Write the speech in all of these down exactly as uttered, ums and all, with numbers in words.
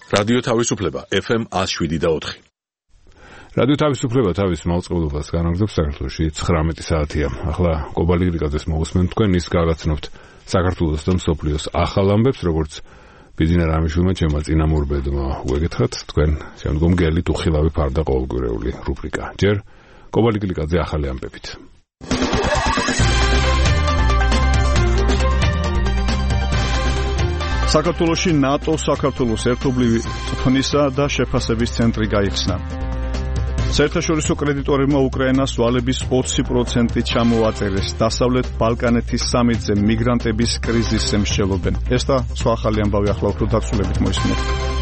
რადიო თავისუფლება ეფ ემ one oh seven და four. რადიო თავისუფლება თავის მაუწყებლობას განაგრძობს საქართველოში ცხრამეტი საათია. ახლა კობალი გრიგაძეს მოგესმენთ თქვენ ის გაგაცნობთ საქართველოს და მსოფლიოს ახალ ამბებს, როგორც ბიზნეს რამიშვილმა ჩემმა წინამორბედმა უეგეთხათ თქვენ შემდგომ გელით უხილავი ფარდა ყოველკვირეული რუბრიკა. ჯერ კობალი გრიგაძე ახალი ამბებით. საქართველოში ნატო საქართველოს ერთობლივი წვრთნისა და შეფასების ცენტრი გაიხსნა. საერთაშორისო კრედიტორებმა უკრაინას ვალების ოცი პროცენტი ჩამოაწერეს. დასავლეთ ბალკანეთის სამიტზე მიგრანტების კრიზისზე მსჯელობენ. ეს და სხვა ახალი ამბავი ახლა უფრო დაცულებით მოისმინეთ.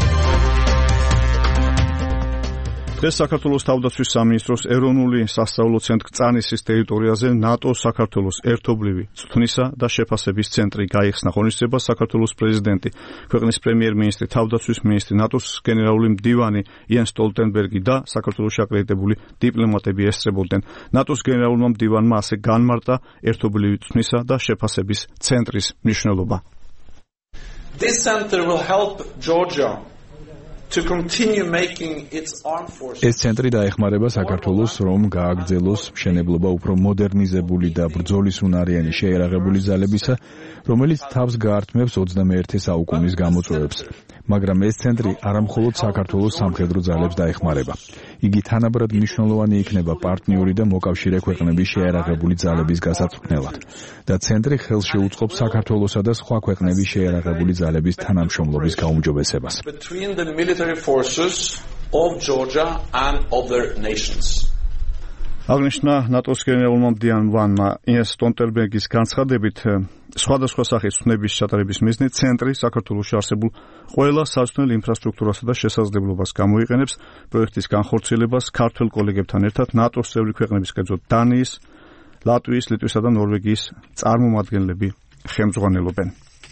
დღეს საქართველოს თავდაცვის სამინისტროს ეროვნული სასწავლო ცენტრ კრწანისის ტერიტორიაზე ნატო საქართველოს ერთობლივი წვრთნისა და შეფასების ცენტრი გაიხსნა. ღონისძიებას საქართველოს პრეზიდენტი, ქვეყნის პრემიერ-მინისტრი, თავდაცვის მინისტრი, ნატოს გენერალური მდივანი იენს სტოლტენბერგი და საქართველოში აკრედიტებული დიპლომატები ესწრებოდნენ. ნატოს გენერალურმა მდივანმა ასე განმარტა ერთობლივი წვრთნისა და შეფასების ცენტრის მნიშვნელობა. This center will help Georgia to continue making its armed forces. ეს ცენტრი დაეხმარება საქართველოს, რომ გააგრძელოს მშენებლობა უფრო მოდერნიზებული და ბრძოლის უნარიანი შეიარაღებული ძალებისა, რომელიც თავს გაართმევს ოცდამეერთე საუკუნის გამოწვევებს. მაგრამ ეს ცენტრი არამხოლოდ საქართველოს სამხედრო ძალებს დაეხმარება. იგი თანაბრად მნიშვნელოვანი იქნება პარტნიორი და მოკავშირე ქვეყნების შეიარაღებული ძალების გასაწვრთნელად და ცენტრი ხელს შეუწყობს საქართველოსა და სხვა ქვეყნების შეიარაღებული ძალების თანამშრომლობის გაუმჯობესებას. Between the military forces of Georgia and other nations. აღნიშნა ნატოს გენერალურმა მდივანმა იენს სტოლტენბერგის განცხადებით, სხვადასხვა სახის ცნების ჩატარების მიზნით ცენტრი საქართველოში არსებულ ყველა საცნელ ინფრასტრუქტურასა და შესაძლებლობას გამოიყენებს პროექტის განხორციელებას ქართველ კოლეგებთან ერთად ნატოს წევრი ქვეყნების, კერძოდ დანიის, ლატვიის, ლიტვისა და ნორვეგიის წარმომადგენლები ხელმძღვანელობენ.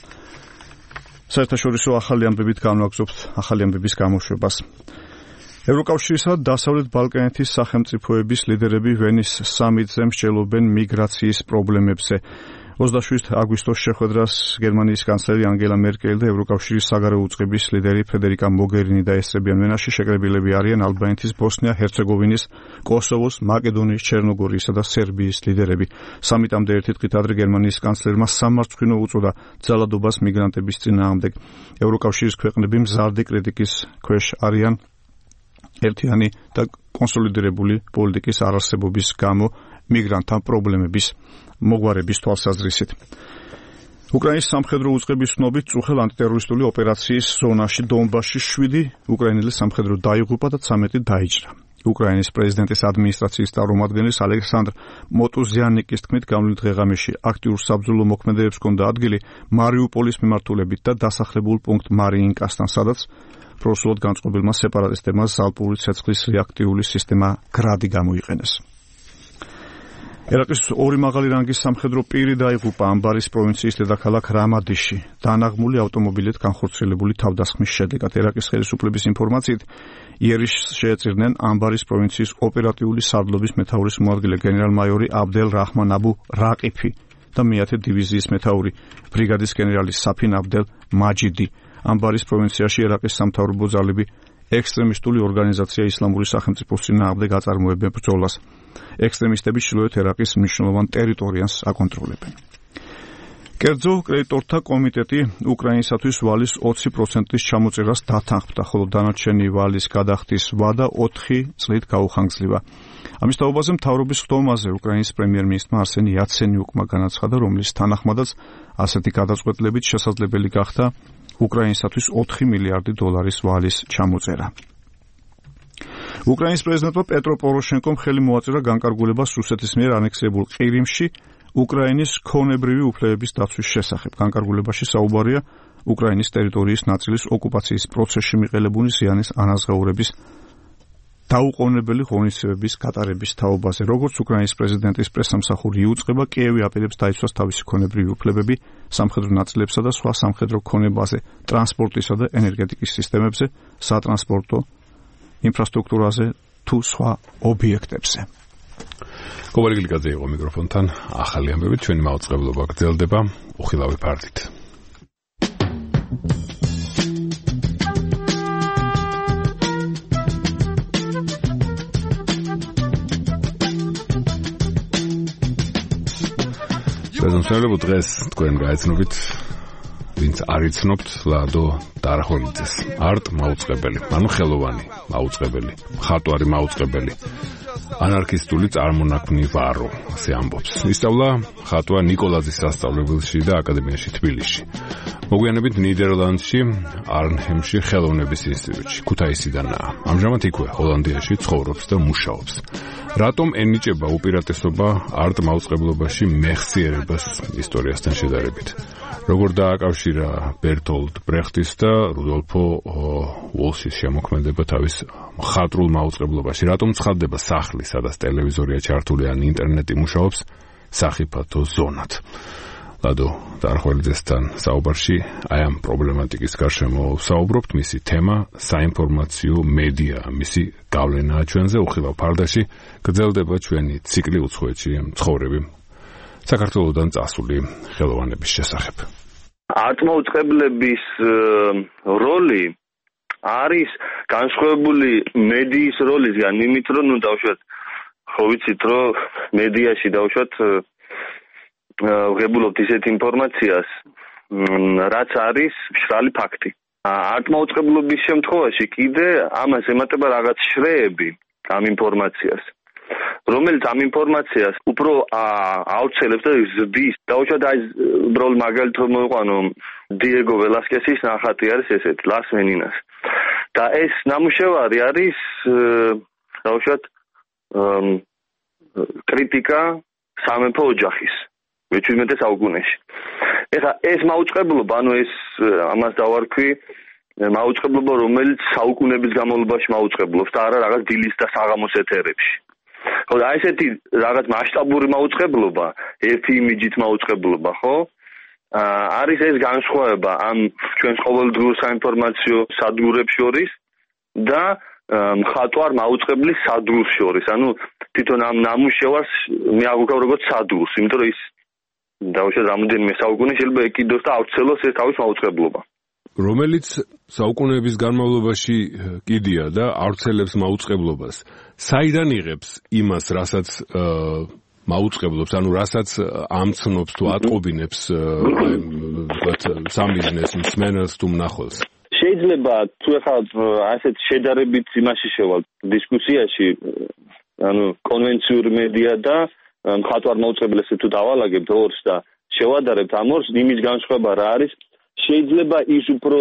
საერთაშორისო ახალი ამბებით განვაგრძობთ ახალი ამბების გამოშვებას. ევროკავშირისა და დასავლეთ ბალკანეთის სახელმწიფოების ლიდერები ვენის სამიტზე მსჯელობენ მიგრაციის პრობლემებზე. ოცდაშვიდ აგვისტოს შეხვედრას გერმანიის კანცლერი ანგელა მერკელი და ევროკავშირის საგარეო უწყების ლიდერი ფედერიკა მოგერინი დაესწრებიან. ვენაში შეკრებილები არიან ალბანეთის, ბოსნია-ჰერცეგოვინის, კოსოვოს, მაკედონიის, ჩერნოგორიისა და სერბიის ლიდერები. სამიტამდე ერთი დღით ადრე გერმანიის კანცლერმა სამარცხვინო უწოდა ძალადობას მიგრანტების წინააღმდეგ. ევროკავშირის ქვეყნები მზარდი კრიტიკის ქვეშ არიან ერთიანი და კონსოლიდირებული პოლიტიკის არარსებობის გამო მიგრანტთა პრობლემების მოგვარების თვალსაზრისით. უკრაინის სამხედრო უწყების ცნობით წუხელ ანტიტერორისტული ოპერაციის ზონაში დონბასში შვიდი უკრაინელი სამხედრო დაიღუპა და ცამეტი დაიჭრა. უკრაინის პრეზიდენტის ადმინისტრაციის წარმომადგენლის ალექსანდრ მოტუზიანიკის თქმით, გამოვლით ღეღამეში აქტიურ საბრძოლო მოქმედებებს ჰქონდა ადგილი მარიუპოლის მიმართულებით და დასახლებულ პუნქტ მარიინკასთან, სადაც პროსულად განწყობილმა სეპარატისტებმა ზალპური ცეცხლის რეაქტიული სისტემა გრადი გამოიყენეს. ერაყის ორი მაღალი რანგის სამხედრო პირი დაიღუპა ამბარის პროვინციის დედაქალაქ რამადიში დანაღმული ავტომობილით განხორციელებული თავდასხმის შედეგად. ერაყის ხელისუფლების ინფორმაციით იერიშს შეეწირნენ ამბარის პროვინციის ოპერატიული სარდლობის მეთაურის მოადგილე გენერალ-მაიორი აბდელ რაჰმან აბუ რაყიფი და მეათე დივიზიის მეთაური ბრიგადის გენერალი საფინ აბდელ მაჯიდი. ამბარის პროვინციაში ერაყის სამთავრობო ძალები ექსტრემისტული ორგანიზაცია ისლამური სახელმწიფოს წინააღმდეგ აწარმოებენ ბრძოლას. ექსტრემისტები ჩრდილოეთ ერაყის მნიშვნელოვან ტერიტორიას აკონტროლებენ. კერძო კრედიტორთა კომიტეტი უკრაინისათვის ვალის ოცი პროცენტის ჩამოწერას დათანხმდა, ხოლო დანარჩენი ვალის გადახდის ვადა ოთხი წლით გაუხანგძლива. ამის თაობაზე მთავრობის ხდომაზე უკრაინის პრემიერ-მინისტრმა არსენი იაცენიუკმა განაცხადა, რომლის თანახმადაც ასეთი გადაწყვეტილებით შესაძლებელი გახდა უკრაინისათვის ოთხი მილიარდი დოლარის ვალის ჩამოწერა. უკრაინის პრეზიდენტმა პეტრო პოროშენკომ ხელი მოაწერა განკარგულებას რუსეთის მიერ ანექსებულ ყირიმში უკრაინის ქონებრივი უფლებების დაცვის შესახებ. განკარგულებაში საუბარია უკრაინის ტერიტორიის ნაწილის ოკუპაციის პროცესში მიყენებული ზიანის ანაზღაურების დაუყოვნებელი ღონისძიებების გატარების თაობაზე. როგორც უკრაინის პრეზიდენტის პრესსამსახური იუწყება, კიევი აპირებს დაიცვას თავისი ქონებრივი უფლებები სამხედრო ნაწილებსა და სხვა სამხედრო ქონებაზე, ტრანსპორტისა და ენერგეტიკის სისტემებზე, სატრანსპორტო ინფრასტრუქტურაზე თუ სხვა ობიექტებზე. კობალი გლიკაძე იყო მიკროფონთან. ახალი ამბებით ჩვენი მაუწყებლობა გრძელდება უხილავი ფარდით. Bezumsmerebu დღეს თქვენ გაეცნობით ვინც არ იცნობთ ლადო დარხოლიძეს. არტ მაუწყებელი, ანუ ხელოვანი მაუწყებელი, მხატვარი მაუწყებელი, ანარქისტული წარმონაქმნი ვარო, ასე ამბობს. ისწავლა ხატვა ნიკოლაძის სასწავლებელში და აკადემიაში თბილისში. მოგვიანებით ნიდერლანდში, არნჰემში ხელოვნების ინსტიტუტში, ქუთაისიდანაა. ამჟამად იქვე ჰოლანდიაში ცხოვრობს და მუშაობს. რატომ ენიჭება უპირატესობა არტ მაუწყებლობაში მეხსიერებას ისტორიასთან შედარებით? როგორ დააკავშირა ბერტოლდ ბრეხტის და რუდოლფო უოლშის შემოქმედება თავის მხატვრულ მაუწყებლობაში? რატომ ცხადდება სახლი, სადაც ტელევიზორია ჩართული ან ინტერნეტი მუშაობს, სახიფათო ზონად? ლადო დარხოლიძესთან საუბარში აი ამ პრობლემატიკის გარშემო საუბრობთ. მისი თემა საინფორმაციო მედია, მისი გავლენაა ჩვენზე. უხილავ ფარდაში გრძელდება ჩვენი ციკლი უცხოეთში ცხოვრები საქართველოსდან წასული ხელოვანების შესახებ. არტმაუწყებლების როლი არის განსხვავებული მედიის როლისგან, იმით რომ ნუ დავუშვათ, ხო ვიცით, რომ მედიაში დავუშვათ ვღებულობთ ისეთ ინფორმაციას, რაც არის მშრალი ფაქტი. არტმაუწყებლობის შემთხვევაში კიდე ამას ემატება რაღაც შრეები ამ ინფორმაციას, რომელიც ამ ინფორმაციას უფრო აუცილებს და ზრდის. დავუშვათ, აი უბრალოდ მაგალითად რომ მოვიყვანო, დიეგო ველასკესის ნახატი არის ესეთი, ლას მენინას. და ეს ნამუშევარი არის, დავუშვათ, კრიტიკა სამეფო ოჯახის მეჩვიდმეტე საუკუნეში. ეხლა ეს მაუწყებლობა, ანუ ეს ამას დავარქვი, მაუწყებლობა, რომელიც საუკუნების განმავლობაში მაუწყებლობს და არა რაღაც დილის და საღამოს ეთერებში. ხო, და ესეთი რაღაც მასშტაბური მაუწყებლობა, ერთი იმიჯით მაუწყებლობა, ხო? არის ეს განსხვავება ამ ჩვენს ყოველდღიურ საინფორმაციო სადგურებს შორის და მხატვარ მაუწყებლის სადგურს შორის. ანუ თვითონ ამ ნამუშევარს მე აღვიქავ როგორც სადგურს, იმიტომ რომ ის დავუშვათ რამოდენიმე საუკუნე შეიძლება ეკიდოს და ავრცელოს ეს თავის მაუწყებლობა. რომელიც საუკუნეების განმავლობაში კიდია და ავრცელებს მაუწყებლობას. საიდან იღებს იმას, რასაც მაუწყებლობს, ანუ რასაც ამცნობს თუ ატყობინებს ვთქვათ სამიზნეს მსმენელს თუ მნახველს? შეიძლება თუ ახლა ასეთ შედარებით იმაში შევალ დისკუსიაში, ანუ კონვენციური მედია და მხატვარ მაუწყებლებს თუ დავალაგებთ ორს და შევადარებთ ამ ორს, იმის განსხვავება რა არის? შეიძლება ის უფრო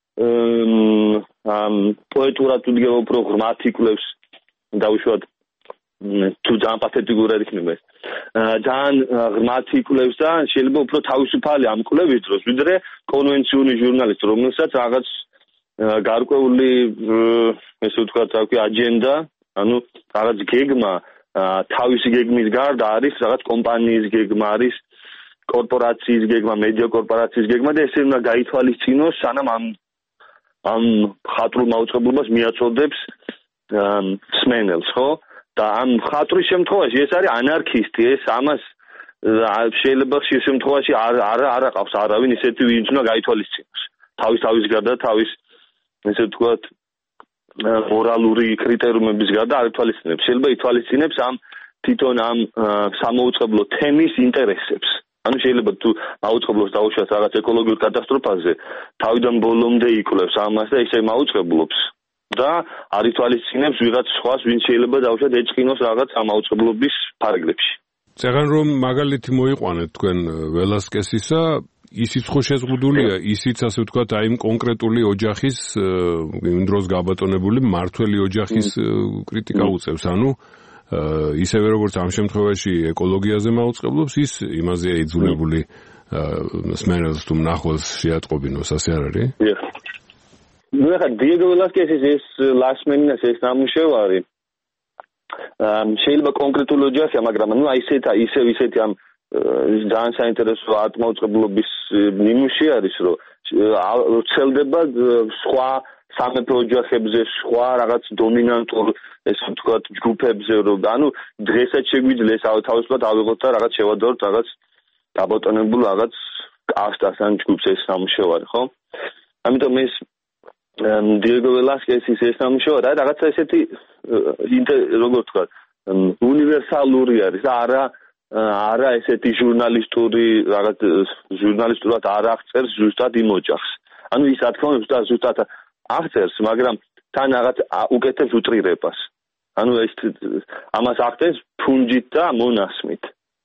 პოეტურად უდგება, უფრო ღრმად იკვლევს, დავუშვათ თუ ძალიან პათეტიკურად იქნება ეს. ძალიან ღრმად იკვლევს და შეიძლება უფრო თავისუფალი ამ კვლევის დროს, ვიდრე კონვენციური ჟურნალისტი, რომელსაც რაღაც გარკვეული, ესე ვთქვათ, რა ქვია, აჯენდა, ანუ რაღაც გეგმა, თავისი გეგმის გარდა არის რაღაც კომპანიის გეგმა, არის კორპორაციის გეგმა, მედია კორპორაციის გეგმა და ესე უნდა გაითვალისწინოს, სანამ ამ ამ მხატვრულ მაუწყებლობას მიაწოდებს მსმენელს, ხო? და ამ მხატვრის შემთხვევაში ეს არის ანარქისტი, ეს ამას შეიძლება ხშირ შემთხვევაში არ არ არ აყავს არავინ ისეთი, ვინც უნდა გაითვალისწინოს. თავის თავის გარდა, თავის ესე ვთქვათ მორალური კრიტერიუმების გარდა არ ითვალისწინებს. შეიძლება ითვალისწინებს ამ თვითონ ამ სამაუწყებლო თემის ინტერესებს. ანუ შეიძლება თუ მაუწყებლობს დაუშვათ რაღაც ეკოლოგიურ კატასტროფაზე, თავიდან ბოლომდე იკვლევს ამას და ისე მაუწყებლობს და არ ითვალისწინებს ვიღაც სხვას, ვინც შეიძლება დაუშვათ ეჭყინოს რაღაც ამ მაუწყებლობის ფარგლებში. წეგან რომ მაგალითი მოიყვანეთ თქვენ ველასკესისა, ისიც ხო შეზღუდულია, ისიც ასე ვთქვათ, აი იმ კონკრეტული ოჯახის იმ დროს გაბატონებული მართველი ოჯახის კრიტიკა უწევს, ანუ ისევე როგორც ამ შემთხვევაში ეკოლოგიაზე მაუწყებლობს, ის იმაზეა იძულებული მსმენელს თუ მნახველს შეატყობინოს, ასე არ არის? ნუ ახლა დიეგო ველასკესის ეს ლას მენინას ეს ნამუშევარი შეიძლება კონკრეტული ოჯახია, მაგრამ ნუ აი ესეთა ისევ ისეთი ამ ძალიან საინტერესო არტმაუწყებლობის ნიმუში არის, რომ ვრცელდება სხვა სამეფო ოჯახებზე, სხვა რაღაც დომინანტურ, ესე ვთქვათ, ჯგუფებზე, რომ ანუ დღესაც შეგვიძლია ეს თავისუფლად ავიღოთ და რაღაც შევადაროთ რაღაც გაბატონებულ რაღაც კასტას ან ჯგუფს ეს ნამუშევარი, ხო? ამიტომ ეს დიეგო ველასკესის ეს ნამუშევარი რაღაცა ესეთი, როგორ ვთქვათ, უნივერსალური არის და არა არა ესეთი ჟურნალისტური რაღაც ჟურნალისტურად არ აღწერს ზუსტად იმ ოჯახს. ანუ ის რა თქმა უნდა ზუსტად აღწერს, მაგრამ თან რაღაც უკეთებს უტრირებას. ანუ ეს ამას აღწერს ფუნჯით და მონასმით.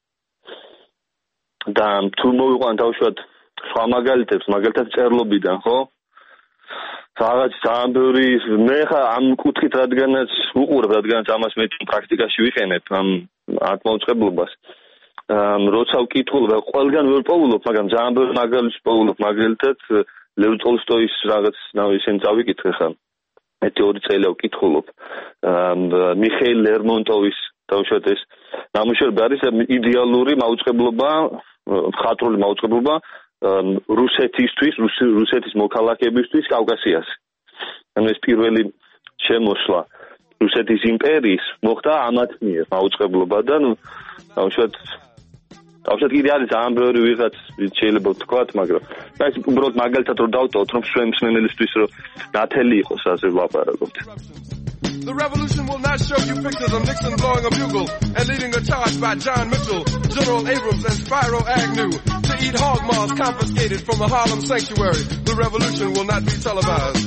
და თუ მოვიყვანთ თავშოთ სხვა მაგალითებს, მაგალითად წერლობიდან, ხო? რაღაც სამბური მე ხა ამ კუთხით რადგანაც უყურებ, რადგანაც ამას მე პრაქტიკაში ვიყენებ ამ ატმოწყებლობას. ამ როცა ვკითხულობ, ყველგან ვერ პოულობ, მაგრამ ძალიან ბევრი მაგალითს პოულობ, მაგალითად ლევ ტოლსტოის რაღაც ნავი შენ წავიკითხე ხა. ერთი ორი წელი ვკითხულობ. მიხეილ ლერმონტოვის თავშოთ ეს ნამუშევრები არის იდეალური მაუწყებლობა, მხატვრული მაუწყებლობა რუსეთისთვის, რუსეთის მოქალაქეებისთვის კავკასიაში. ანუ ეს პირველი შემოსვლა რუსეთის იმპერიის მოხდა ამათ მიერ მაუწყებლობა და ნუ თავშოთ თავშოთ კიდე არის ძალიან ბევრი ვიღაც შეიძლება ვთქვათ, მაგრამ ეს უბრალოდ მაგალითად რომ დავტოვოთ, რომ მსმენელისთვის რომ ნათელი იყოს, ასე ვლაპარაკობთ. The revolution will not show you pictures of Nixon blowing a bugle and leading a charge by John Mitchell, General Abrams, and Spyro Agnew to eat hog maws confiscated from a Harlem sanctuary. The revolution will not be televised.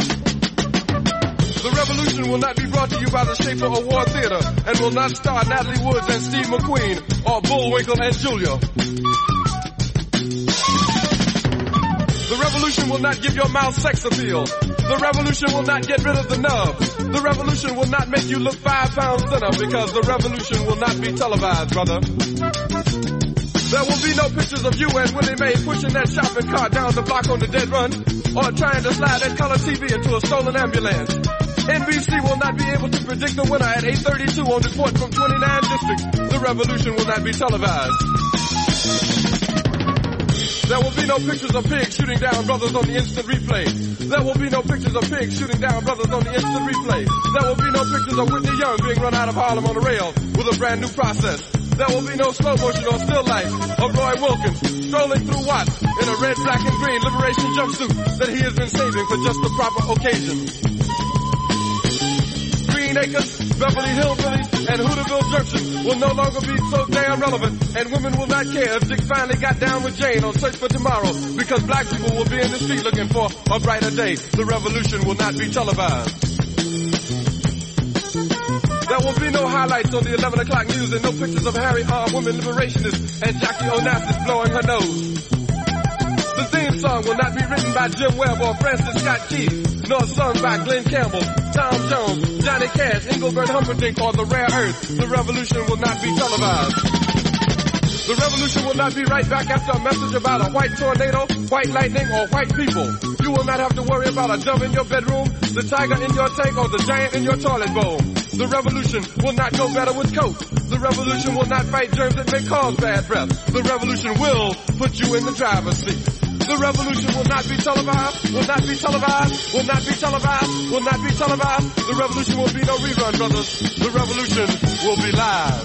The revolution will not be brought to you by the Schaefer Award Theater and will not star Natalie Woods and Steve McQueen or Bullwinkle and Julia. The revolution will not give your mouth sex appeal. The revolution will not get rid of the nub. The revolution will not make you look five pounds thinner because the revolution will not be televised, brother. There will be no pictures of you and Willie Mae pushing that shopping cart down the block on the dead run or trying to slide that color T V into a stolen ambulance. N B C will not be able to predict the winner at eight thirty-two on Report from twenty-nine districts. The revolution will not be televised. There will be no pictures of pigs shooting down brothers on the instant replay. There will be no pictures of pigs shooting down brothers on the instant replay. There will be no pictures of Whitney Young being run out of Harlem on a rail with a brand new process. There will be no slow motion or still life of Roy Wilkins strolling through Watts in a red, black, and green liberation jumpsuit that he has been saving for just the proper occasion. Green Acres, Beverly Hillbillies, and Hooterville Junction will no longer be so damn relevant, and women will not care if Dick finally got down with Jane on Search for Tomorrow, because black people will be in the street looking for a brighter day. The revolution will not be televised. There will be no highlights on the eleven o'clock news and no pictures of Harry R. Women Liberationists and Jackie Onassis blowing her nose. The theme song will not be written by Jim Webb or Francis Scott Key, nor sung by Glenn Campbell, Tom Jones, Johnny Cash, Engelbert Humperdinck, or The Rare Earth. The revolution will not be televised. The revolution will not be right back after a message about a white tornado, white lightning, or white people. You will not have to worry about a dove in your bedroom, the tiger in your tank, or the giant in your toilet bowl. The revolution will not go better with Coke. The revolution will not fight germs that may cause bad breath. The revolution will put you in the driver's seat. The revolution will not be televised, will not be televised, will not be televised, will not be televised. The revolution will be no rerun, brothers. The revolution will be live.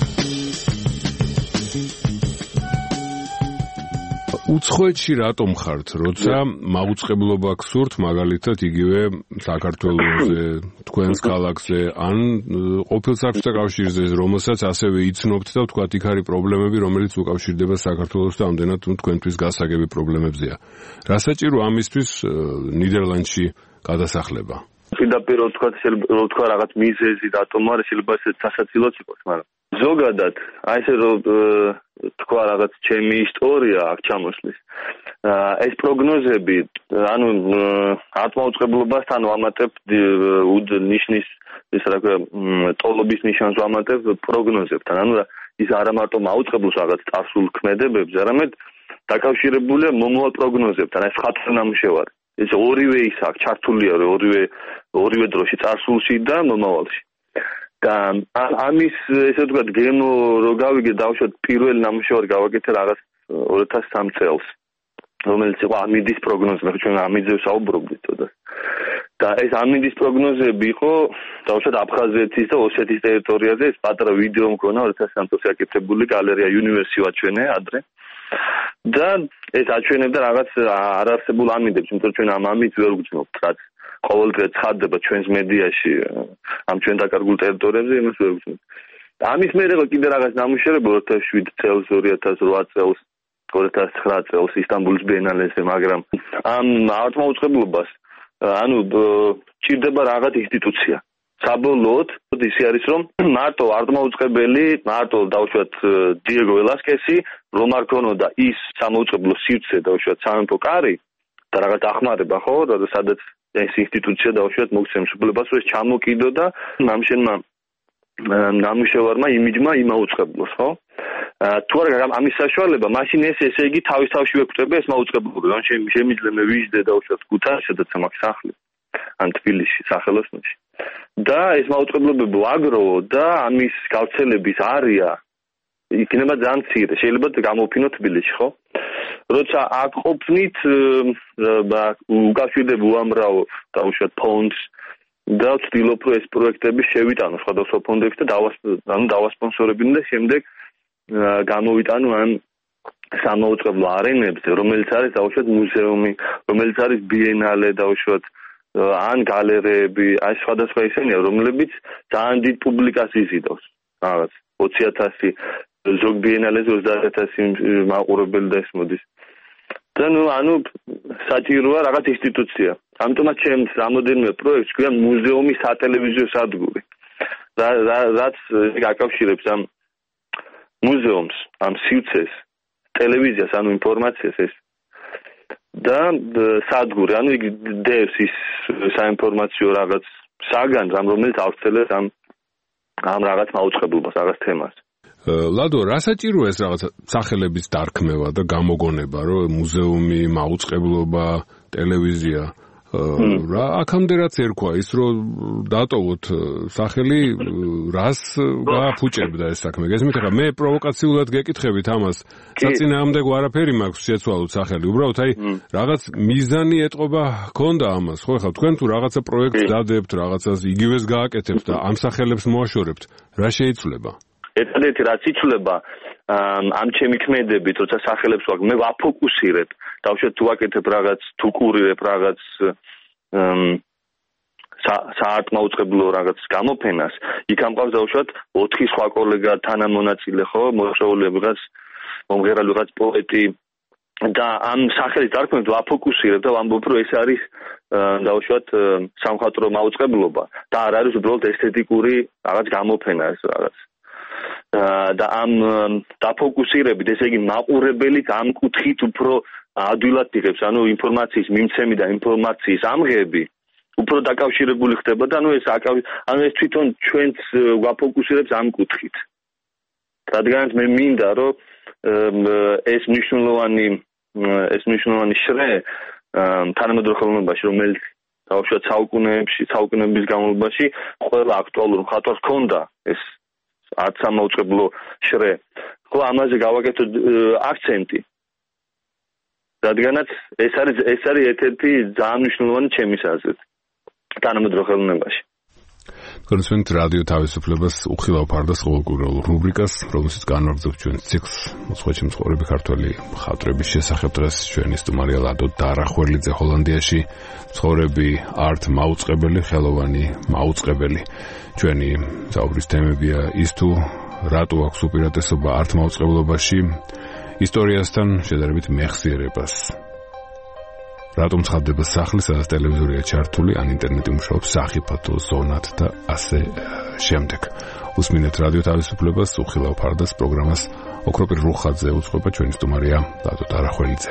უცხოეთში რატომ ხართ, როცა მაუწყებლობა გსურთ, მაგალითად იგივე საქართველოზე, თქვენს ქალაქზე, ან ყოფილ საბჭოთა კავშირზე, რომელსაც ასევე იცნობთ და თქვათ იქ არის პრობლემები, რომელიც უკავშირდება საქართველოს და ამდენად თქვენთვის გასაგები პრობლემებზეა. რა საჭირო ამისთვის ნიდერლანდში გადასახლება? პირდაპირ თქვათ შეიძლება თქვა რაღაც მიზეზი რატომ არის, შეიძლება ესეც სასაცილოც იყოს, მაგრამ ზოგადად აი ესე რომ თქვა რაღაც ჩემი ისტორია აქ ჩამოსვლის. ეს პროგნოზები, ანუ ატმოუწყებლობასთან ვამატებ ნიშნის, ის რა ქვია, ტოლობის ნიშანს ვამატებ პროგნოზებთან. ანუ ის არა მარტო მაუწყებლობს რაღაც წარსულ ქმედებებს, არამედ დაკავშირებულია მომავალ პროგნოზებთან. ეს ხათრ ნამუშევარი. ეს ორივე ის აქ ჩართულია ორივე ორივე დროში, წარსულში და მომავალში. და ამის ესე ვთქვათ გემო რო გავიგე დავშოთ პირველი ნამუშევარი გავაკეთე რაღაც ორი ათას სამი წელს, რომელიც იყო ამინდის პროგნოზები, ჩვენ ამინდზე საუბრობდით თოდა. და ეს ამინდის პროგნოზები იყო დავშოთ აფხაზეთის და ოსეთის ტერიტორიაზე, ეს პატარა ვიდეო მქონა ორი ათას სამი წელს აკეთებული გალერეა Universe აჩვენე ადრე. და ეს აჩვენებდა რაღაც არარსებულ ამინდებს, იმიტომ რომ ჩვენ ამ ამინდს ვერ ვგრძნობთ, რაც ყოველდღე ცხადდება ჩვენს მედიაში ამ ჩვენ დაკარგულ ტერიტორიებზე, იმას ვერ ვგრძნობთ. ამის მერე კიდე რაღაც ნამუშევრები ორი ათას შვიდ წელს, ორი ათას ოთხ წელს, ორი ათას ცხრა წელს ისტანბულის ბიენალეზე, მაგრამ ამ ართმაუწყებლობას ანუ ჭირდება რაღაც ინსტიტუცია. საბოლოოდ ისე არის რომ მარტო ართმაუწყებელი, მარტო დავუშვათ დიეგო ველასკესი, რომ არ ქონოდა ის სამაუწყებლო სივრცე დავუშვათ სამეფო კარი და რაღაც ახმარება ხო, სადაც ეს ინსტიტუცია დავუშვათ მოგცემს უფლებას, რომ ეს ჩამოკიდო და ამშენმა ნამუშევარმა იმიჯმა იმაუწყებლოს, ხო? თუ არ ამის საშუალება, მაშინ ეს ესე იგი თავის თავში ვეკვდება ეს მაუწყებლობა, რომ შემიძლია მე ვიждდე დავუშვათ ქუთაისში, სადაც მაქვს სახლი, ან თბილისში, სახელოსნოში. და ეს მაუწყებლობები ვაგროვო და ამის გავრცელების არეა იქნება ძალიან მცირე. შეიძლება გამოფინო თბილისში, ხო? როცა აქ ყოფნით, უკავშირდები უამრავ დავუშვათ ფონდს და ვცდილობ რომ ეს პროექტები შევიტანო სხვადასხვა ფონდებში და ანუ დავასპონსორებინო და შემდეგ გამოვიტანო ამ სამაუწყებლო არენებზე, რომელიც არის დავუშვათ მუზეუმი, რომელიც არის ბიენალე დავუშვათ ან გალერეები, აი სხვადასხვა ისენია, რომლებიც ძალიან დიდ პუბლიკას იზიდავს. რაღაც ოცი ათასი ზოგ ბიენალეზე ოცდაათ ათასი მაყურებელი და ეს მოდის. და ნუ ანუ საჭიროა რაღაც ინსტიტუცია. ამიტომაც ჩემს რამოდენიმე პროექტს ქვია მუზეუმის სატელევიზიო სადგური. რაც გაკავშირებს ამ მუზეუმს, ამ სივრცეს, ტელევიზიას, ანუ ინფორმაციას ეს და სადგური, ანუ იგი დევს ის საინფორმაციო რაღაც საგანს, ამ რომელიც ავრცელებს ამ ამ რაღაც მაუწყებლობას, რაღაც თემას. ლადო, რა საჭიროა ეს რაღაც სახელების დარქმევა და გამოგონება, რომ მუზეუმი, მაუწყებლობა, ტელევიზია რა აქამდე რაც ერქვა ის რომ დატოვოთ სახელი რას გააფუჭებდა ეს საქმე. გესმით, ახლა მე პროვოკაციულად გეკითხებით ამას, საწინააღმდეგო არაფერი მაქვს შეცვალოთ სახელი. უბრალოდ აი რაღაც მიზანი ეტყობა ჰქონდა ამას. ხო, ახლა თქვენ თუ რაღაცა პროექტს დადებთ, რაღაცას იგივეს გააკეთებთ და ამ სახელებს მოაშორებთ, რა შეიცვლება? ერთადერთი რაც იცვლება ამ ჩემი ქმედებით, როცა სახელებს ვაკ, მე ვაფოკუსირებ, დავუშვათ თუ ვაკეთებ რაღაც, თუ კურირებ რაღაც საარტმაუწყებლო რაღაც გამოფენას, იქ ამყავს დავუშვათ ოთხი სხვა კოლეგა თანამონაწილე, ხო, მოწვეული რაღაც მომღერალი რაღაც პოეტი და ამ სახელის დარქმევით ვაფოკუსირებ და ვამბობ, რომ ეს არის დავუშვათ სამხატვრო მაუწყებლობა და არ არის უბრალოდ ესთეტიკური რაღაც გამოფენა ეს რაღაც. და ამ დაფოკუსირებით, ესე იგი მაყურებელიც ამ კუთხით უფრო ადვილად იღებს, ანუ ინფორმაციის მიმცემი და ინფორმაციის ამღები უფრო დაკავშირებული ხდება და ანუ ეს ანუ ეს თვითონ ჩვენც ვაფოკუსირებს ამ კუთხით. რადგანაც მე მინდა, რომ ეს მნიშვნელოვანი ეს მნიშვნელოვანი შრე თანამედროვე ხელოვნებაში, რომელიც დავუშვათ საუკუნეებში, საუკუნეების განმავლობაში ყველა აქტუალურ მხატვარს ჰქონდა ეს არც სამაუწყებლო შრე. ხო, ამაზე გავაკეთოთ აქცენტი. რადგანაც ეს არის ეს არის ერთ-ერთი ძალიან მნიშვნელოვანი ჩემის აზრით თანამედროვე ხელოვნებაში. კონსვენთ რადიო თავისუფლებას უხილავ ფარდას ყოველკვირეულ რუბრიკას, რომელშიც განვაგრძობთ ჩვენ ციკლს მოწყვეტი მსხვერპლი ქართველი მხატვრების შესახებ. დღეს ჩვენი სტუმარია ლადო დარახველიძე ჰოლანდიაში, ცხოვრები არტ მაუწყებელი, ხელოვანი მაუწყებელი. ჩვენი საუბრის თემებია ის თუ რატო აქვს უპირატესობა არტ მაუწყებლობაში ისტორიასთან შედარებით მეხსიერებას. რატომ ცხადდება სახლი, სადაც ტელევიზორია ჩართული, ან ინტერნეტი მუშაობს სახიფათო ზონად და ასე შემდეგ. უსმინეთ რადიო თავისუფლებას, უხილავ ფარდას პროგრამას ოქროპირ რუხაძე უწყობა, ჩვენი სტუმარია ლადო დარახველიძე.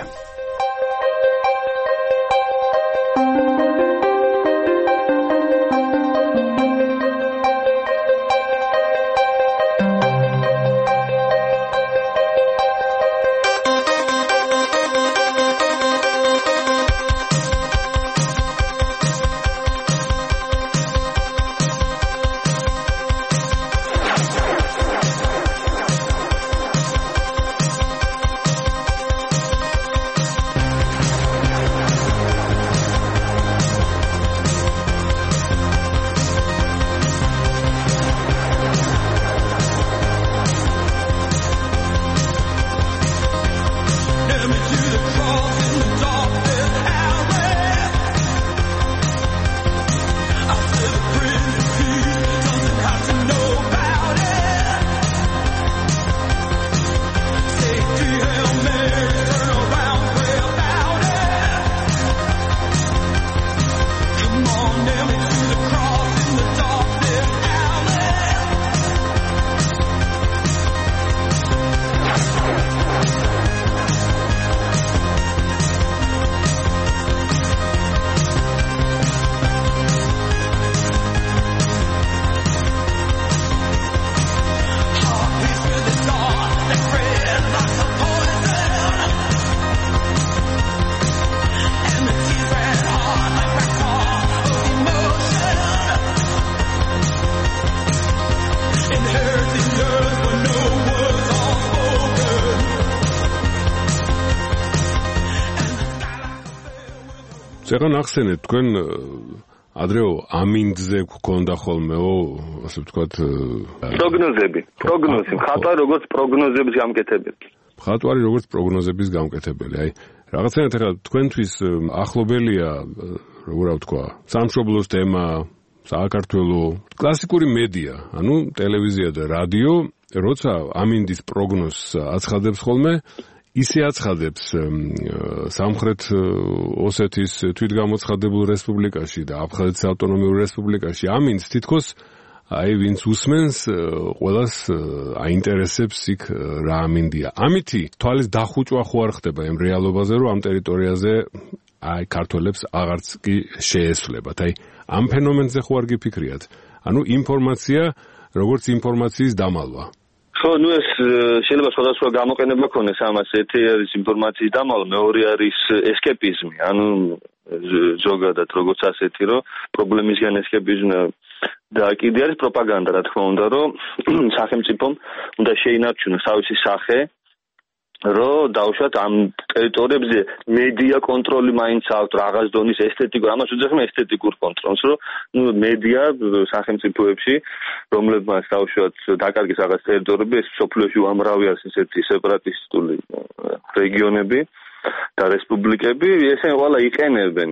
წეგან ახსენეთ თქვენ ადრეო ამინდზე გქონდა ხოლმეო, ასე ვთქვათ, პროგნოზები, პროგნოზი, მხატვარი როგორც პროგნოზების გამკეთებელი. მხატვარი როგორც პროგნოზების გამკეთებელი. აი, რაღაცნაირად ახლა თქვენთვის ახლობელია, როგორ ვთქვა, სამშობლოს თემა, საქართველო, კლასიკური მედია, ანუ ტელევიზია და რადიო, როცა ამინდის პროგნოზს აცხადებს ხოლმე, ისე აცხადებს სამხრეთ ოსეთის თვითგამოცხადებულ რესპუბლიკაში და აფხაზეთის ავტონომიურ რესპუბლიკაში ამინდს თითქოს აი ვინც უსმენს ყველას აინტერესებს იქ რა ამინდია. ამითი თვალის დახუჭვა ხო არ ხდება იმ რეალობაზე, რომ ამ ტერიტორიაზე აი ქართველებს აღარც კი შეესვლებათ. აი ამ ფენომენზე ხო არ გიფიქრიათ? ანუ ინფორმაცია როგორც ინფორმაციის დამალვა. ხო, ნუ ეს შეიძლება სხვადასხვა გამოყენება ქონდეს ამას. ერთი არის ინფორმაციის დამალვა, მეორე არის ესკეპიზმი. ანუ ზოგადად როგორც ასეთი, რომ პრობლემისგან ესკეპიზმი და კიდე არის პროპაგანდა, რა თქმა უნდა, რომ სახელმწიფომ უნდა შეინარჩუნოს თავისი სახე, რომ დაუშვათ ამ ტერიტორიებზე მედია კონტროლი მაინც აქვს, რაღაც დონის ესთეტიკურ, ამას უძახმ ესთეტიკურ კონტროლს, რომ ნუ მედია სახელმწიფოებში, რომლებმაც დაუშვათ დაკარგეს რაღაც ტერიტორიები, ეს სოფლიოში უამრავი არის ესეთი სეპარატისტული რეგიონები და რესპუბლიკები, ესენი ყველა იყენებენ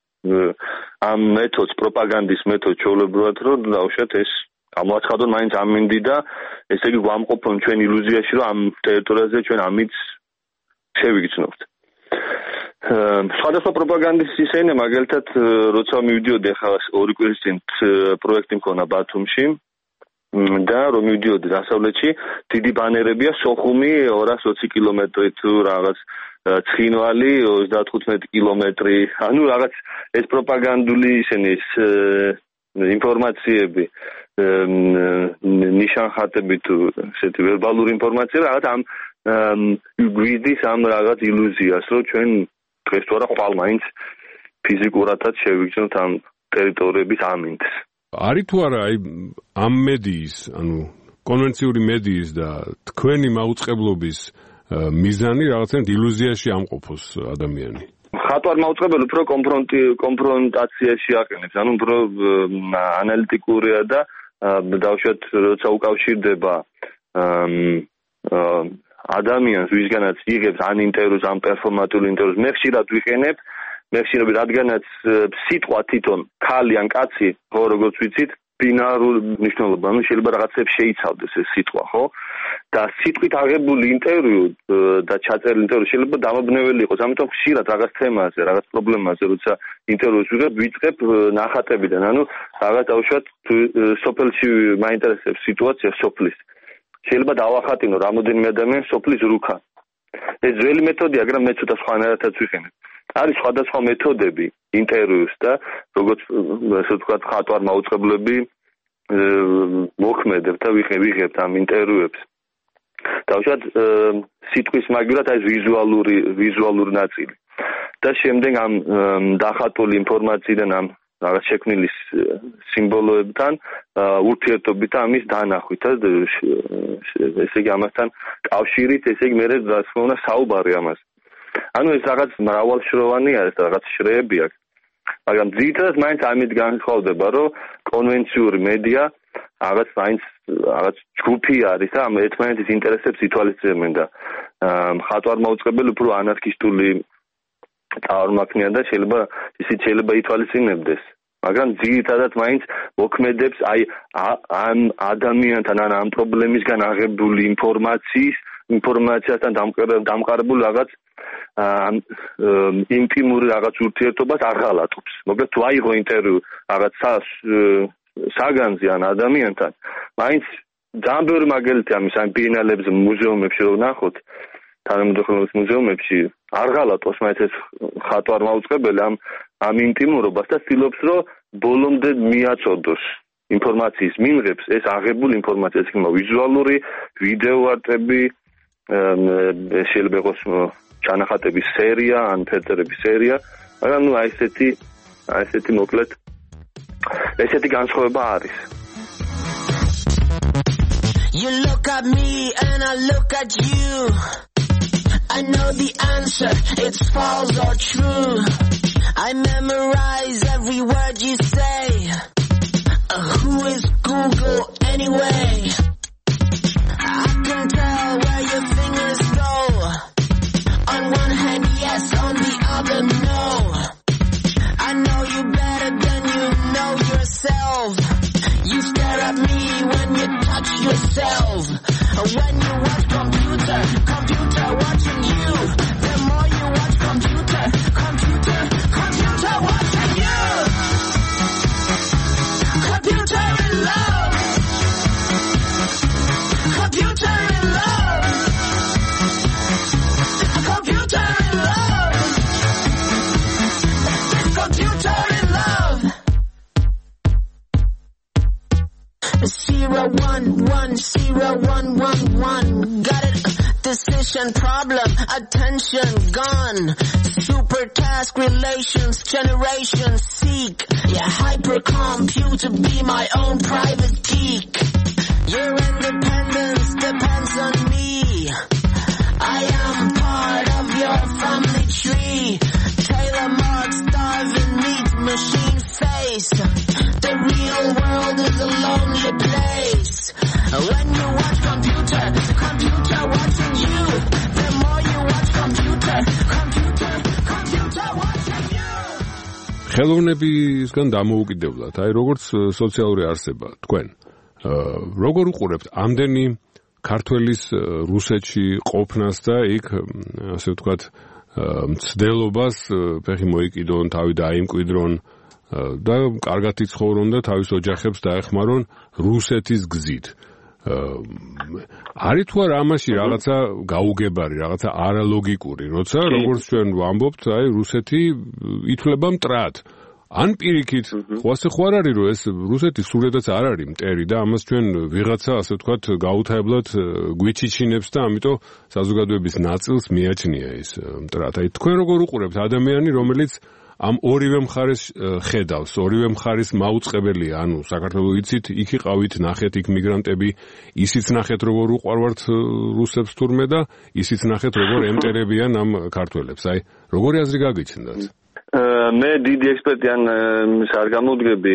ამ მეთოდს, პროპაგანდის მეთოდს ჩვეულებრივად, რომ დაუშვათ ეს გამოაცხადონ მაინც ამინდი და ესე იგი გვამყოფონ ჩვენ ილუზიაში, რომ ამ ტერიტორიაზე ჩვენ ამით შევიგრძნობთ. სხვადასხვა პროპაგანდის ისენა, მაგალითად, როცა მივიდიოდი ახლა ორი კვირის წინ პროექტი მქონა ბათუმში და რომ მივიდიოდი დასავლეთში, დიდი ბანერებია, სოხუმი ორას ოცი კილომეტრი თუ რაღაც ცხინვალი ოცდათხუთმეტი კილომეტრი, ანუ რაღაც ეს პროპაგანდული ისენი ინფორმაციები, ნიშანხატები თუ ესეთი ვერბალური ინფორმაცია, რაღაც ამ გვიდის ამ რაღაც ილუზიას, რომ ჩვენ დღეს თუ არა ხვალ მაინც ფიზიკურადაც შევიგრძნოთ ამ ტერიტორიების ამინდს. არის თუ არა აი ამ მედიის, ანუ კონვენციური მედიის და თქვენი მაუწყებლობის მიზანი რაღაცნაირად ილუზიაში ამყოფოს ადამიანი? ხატვარმა უწყებელი უფრო კონფრონტაციაში აყენებს, ანუ უფრო ანალიტიკურია და დავუშვათ როცა უკავშირდება ადამიანს, ვისგანაც იღებს ან ინტერვიუს, ან პერფორმატულ ინტერვიუს, მე ხშირად ვიყენებ, მე ხშირად რადგანაც სიტყვა თვითონ ქალი ან კაცი, ხო როგორც ვიცით, ბინარული მნიშვნელობა, ანუ შეიძლება რაღაცებს შეიცავდეს ეს სიტყვა, ხო? და სიტყვით აღებული ინტერვიუ და ჩაწერილი ინტერვიუ შეიძლება დამაბნეველი იყოს, ამიტომ ხშირად რაღაც თემაზე, რაღაც პრობლემაზე, როცა ინტერვიუს ვიღებ, ვიწყებ ნახატებიდან, ანუ რაღაც დავუშვათ სოფელში მაინტერესებს სიტუაცია სოფლის. შეიძლება დავახატინო რამოდენიმე ადამიანს სოფლის რუქა. ეს ძველი მეთოდია, მაგრამ მე ცოტა სხვანაირადაც ვიყენებ. არის სხვადასხვა მეთოდები ინტერვიუს და როგორც ასე ვთქვათ, ხატვარმა უწყებლები მოქმედებთ და ვიღებთ ამ ინტერვიუებს. დავუშვათ სიტყვის მაგივრად აი ვიზუალური ვიზუალური ნაწილი. და შემდეგ ამ დახატული ინფორმაციიდან ამ რაღაც შექმნილი სიმბოლოებთან ურთიერთობით და ამის დანახვით, ესე იგი ამასთან კავშირით, ესე იგი მე რა თქმა უნდა საუბარი ამას. ანუ ეს რაღაც მრავალშროვანი არის და რაღაც შრეები აქვს. მაგრამ ძირითადად მაინც ამით განსხვავდება, რომ კონვენციური მედია რაღაც მაინც რაღაც ჯგუფი არის და ამ ერთმანეთის ინტერესებს ითვალისწინებენ და მხატვარმა უწყებელი უფრო ანარქისტული წარმომადგენელი და შეიძლება ისიც შეიძლება ითვალისწინებდეს. მაგრამ ძირითადად მაინც მოქმედებს აი ამ ადამიანთან ან ამ პრობლემისგან აღებული ინფორმაციის ინფორმაციასთან დამყარებული რაღაც ინტიმური რაღაც ურთიერთობას აღალატობს. მოკლედ თუ აიღო ინტერვიუ რაღაც საგანზე ან ადამიანთან, მაინც ძალიან ბევრი მაგალითი ამის ამ ბიენალებზე, მუზეუმებში რო ვნახოთ, თანამედროვე მუზეუმებში არ ღალატობს მაინც ეს ხატვარმა უწყებელი ამ ამ ინტიმურობას და ცდილობს რომ ბოლომდე მიაწოდოს ინფორმაციის მიმღებს ეს აღებული ინფორმაცია, ეს იქნება ვიზუალური, ვიდეო არტები, შეიძლება იყოს ჩანახატების სერია ან ფერწერების სერია, მაგრამ ნუ აი ესეთი აი ესეთი მოკლედ ესეთი განსხვავება არის. You look at me and I look at you. I know the answer, it's false or true. I memorize every word you say. Uh, who is Google anyway? I can tell where your fingers go. On one hand, yes, on the other, no. I know you better than you know yourself. You stare at me when you touch yourself. When you watch computer, computer watching you. The more you watch computer, computer, computer watching you. Computer in love. Computer in love. Computer in love. Computer in love. Zero one one zero one one one. Got it. Decision problem. Attention gone. Super task relations. Generation seek. Yeah, hypercomputer be my own private geek. Your independence depends on me. I am part of your family tree. Taylor Marx, Darwin, meat, machine face. The real world is a lonely place. When you watch computer, computer watching you. The more you watch computer, computer, computer watching you. ხელოვნებისგან დამოუკიდებლად, აი როგორც სოციალური არსება, თქვენ როგორ უყურებთ ამდენი ქართველის რუსეთში ყოფნას და იქ ასე ვთქვათ მცდელობას ფეხი მოიკიდონ, თავი დაიმკვიდრონ და კარგად იცხოვრონ და თავის ოჯახებს დაეხმარონ რუსეთის გზით. არის თუ არა ამაში რაღაცა გაუგებარი, რაღაცა არალოგიკური, როცა როგორც ჩვენ ვამბობთ, აი რუსეთი ითვლება მტრად. ან პირიქით, ხო ასე ხო არ არის, რომ ეს რუსეთის სულედაც არ არის მტერი და ამას ჩვენ ვიღაცა, ასე ვთქვათ, გაუთავებლად გვიჩიჩინებს და ამიტომ საზოგადოების ნაწილს მიაჩნია ეს მტრად. აი თქვენ როგორ უყურებთ ადამიანი, რომელიც ამ ორივე მხარეს ხედავს, ორივე მხარის მაუწყებელია, ანუ საქართველოს იცით, იქ იყავით, ნახეთ იქ მიგრანტები, ისიც ნახეთ როგორ უყვარვართ რუსებს თურმე და ისიც ნახეთ როგორ ემტერებიან ამ ქართველებს. აი, როგორი აზრი გაგიჩნდათ? მე დიდი ექსპერტი ან არ გამოვდგები,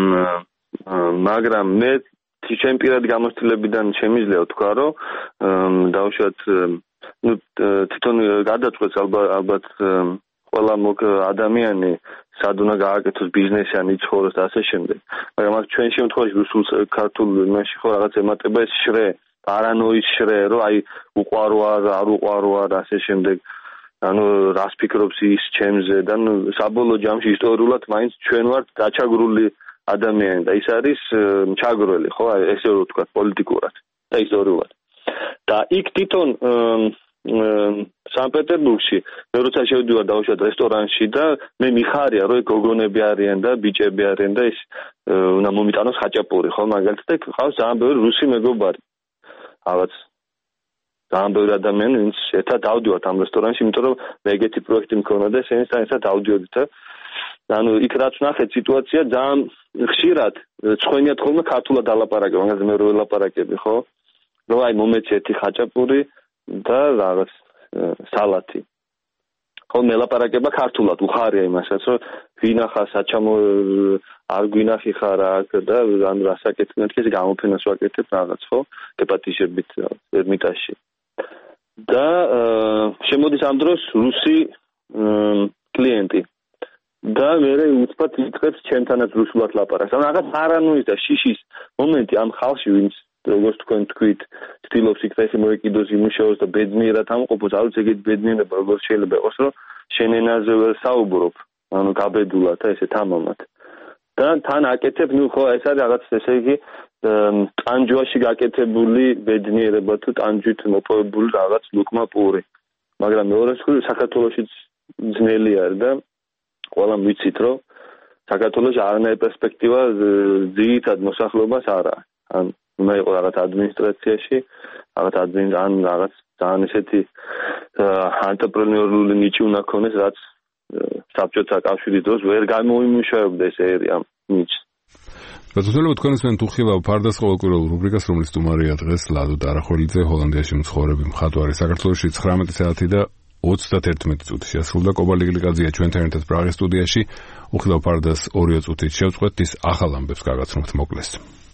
მაგრამ მე ჩემი პირადი გამოცდილებიდან შემიძლია ვთქვა, რომ დავუშვათ, ნუ თვითონ გადაწყვეტს ალბათ ყველა მოგ ადამიანი სად უნდა გააკეთოს ბიზნესი ან იცხოვროს და ასე შემდეგ. მაგრამ აქ ჩვენ შემთხვევაში რუსულ ქართულ იმაში ხო რაღაც ემატება ეს შრე, პარანოის შრე, რომ აი უყვარო არ არ უყვარო არ ასე შემდეგ. ანუ რას ფიქრობს ის ჩემზე და ნუ საბოლოო ჯამში ისტორიულად მაინც ჩვენ ვართ გაჩაგრული ადამიანი და ის არის ჩაგრული, ხო, ესე რომ ვთქვა პოლიტიკურად და ისტორიულად. და იქ თვითონ სანქტ-პეტერბურგში მე როცა შევდივარ დავუშვათ რესტორანში და მე მიხარია რომ გოგონები არიან და ბიჭები არიან და ის უნდა მომიტანოს ხაჭაპური, ხო, მაგალითად და ყავს ძალიან ბევრი რუსი მეგობარი. რაღაც ძალიან ბევრი ადამიანი, ვინც ერთად დავდივართ ამ რესტორანში, იმიტომ რომ მე ეგეთი პროექტი მქონდა და ესენთან ერთად დავდიოდით და ანუ იქ რაც ნახეთ სიტუაცია ძალიან ხშირად ცხენიათ ხოლმე ქართულად ალაპარაკებ, მაგაზე მე რო ველაპარაკები, ხო? რომ აი მომეცი ერთი ხაჭაპური და რაღაც სალათი. ხო, მელაპარაკება ქართულად, უხარია იმასაც, რომ ვინახა საჩამო არ გვინახი ხარ აქ და ან რასაკეთებ, მეთქეს გამოფენას ვაკეთებ რაღაც, ხო? დეპატიშებით ერმიტაჟში. და შემოდის ამ დროს რუსი კლიენტი. და მე უცბად იწყებს ჩემთანაც რუსულად ლაპარაკს. ანუ რაღაც პარანოის და შიშის მომენტი ამ ხალხში, ვინც როგორც თქვენ თქვით, ცდილობს იქ ფეხი მოეკიდოს, იმუშაოს და ბედნიერად ამყოფოს, არ ვიცი ეგეთი ბედნიერება როგორ შეიძლება იყოს, რომ შენ ენაზე ვერ საუბრობ, ანუ გაბედულად და ესე თამამად. და თან აკეთებ, ნუ ხო, ეს არის რაღაც ესე იგი ტანჯვაში გაკეთებული ბედნიერება თუ ტანჯვით მოპოვებული რაღაც ლუკმა პური. მაგრამ მეორე მხრივ საქართველოშიც ძნელი არის და ყველამ ვიცით, რომ საქართველოში არანაირი პერსპექტივა ძირითად მოსახლეობას არ აქვს. ან უნდა იყოს რაღაც ადმინისტრაციაში, რაღაც ადმინ ან რაღაც ძალიან ესეთი ანტრეპრენიორული ნიჭი უნდა ქონდეს, რაც საბჭოთა კავშირის დროს ვერ გამოიმუშავებდა ეს ერია ნიჭს. რადგან თქვენ ისმენ თუ ხილავ ფარდას ყოველკვირეულ რუბრიკას, რომელიც სტუმარია დღეს ლადო დარახველიძე, ჰოლანდიაში მცხოვრები მხატვარი, საქართველოში ცხრამეტი საათი და ოცდაათი წუთი შეასრულდა. კობალიგლიკაძეა ჩვენთან ერთად პრაღის სტუდიაში. უხილავ ფარდას ორი წუთით შევწყვეტ ის ახალ ამბებს გაგაცნობთ მოკლეს.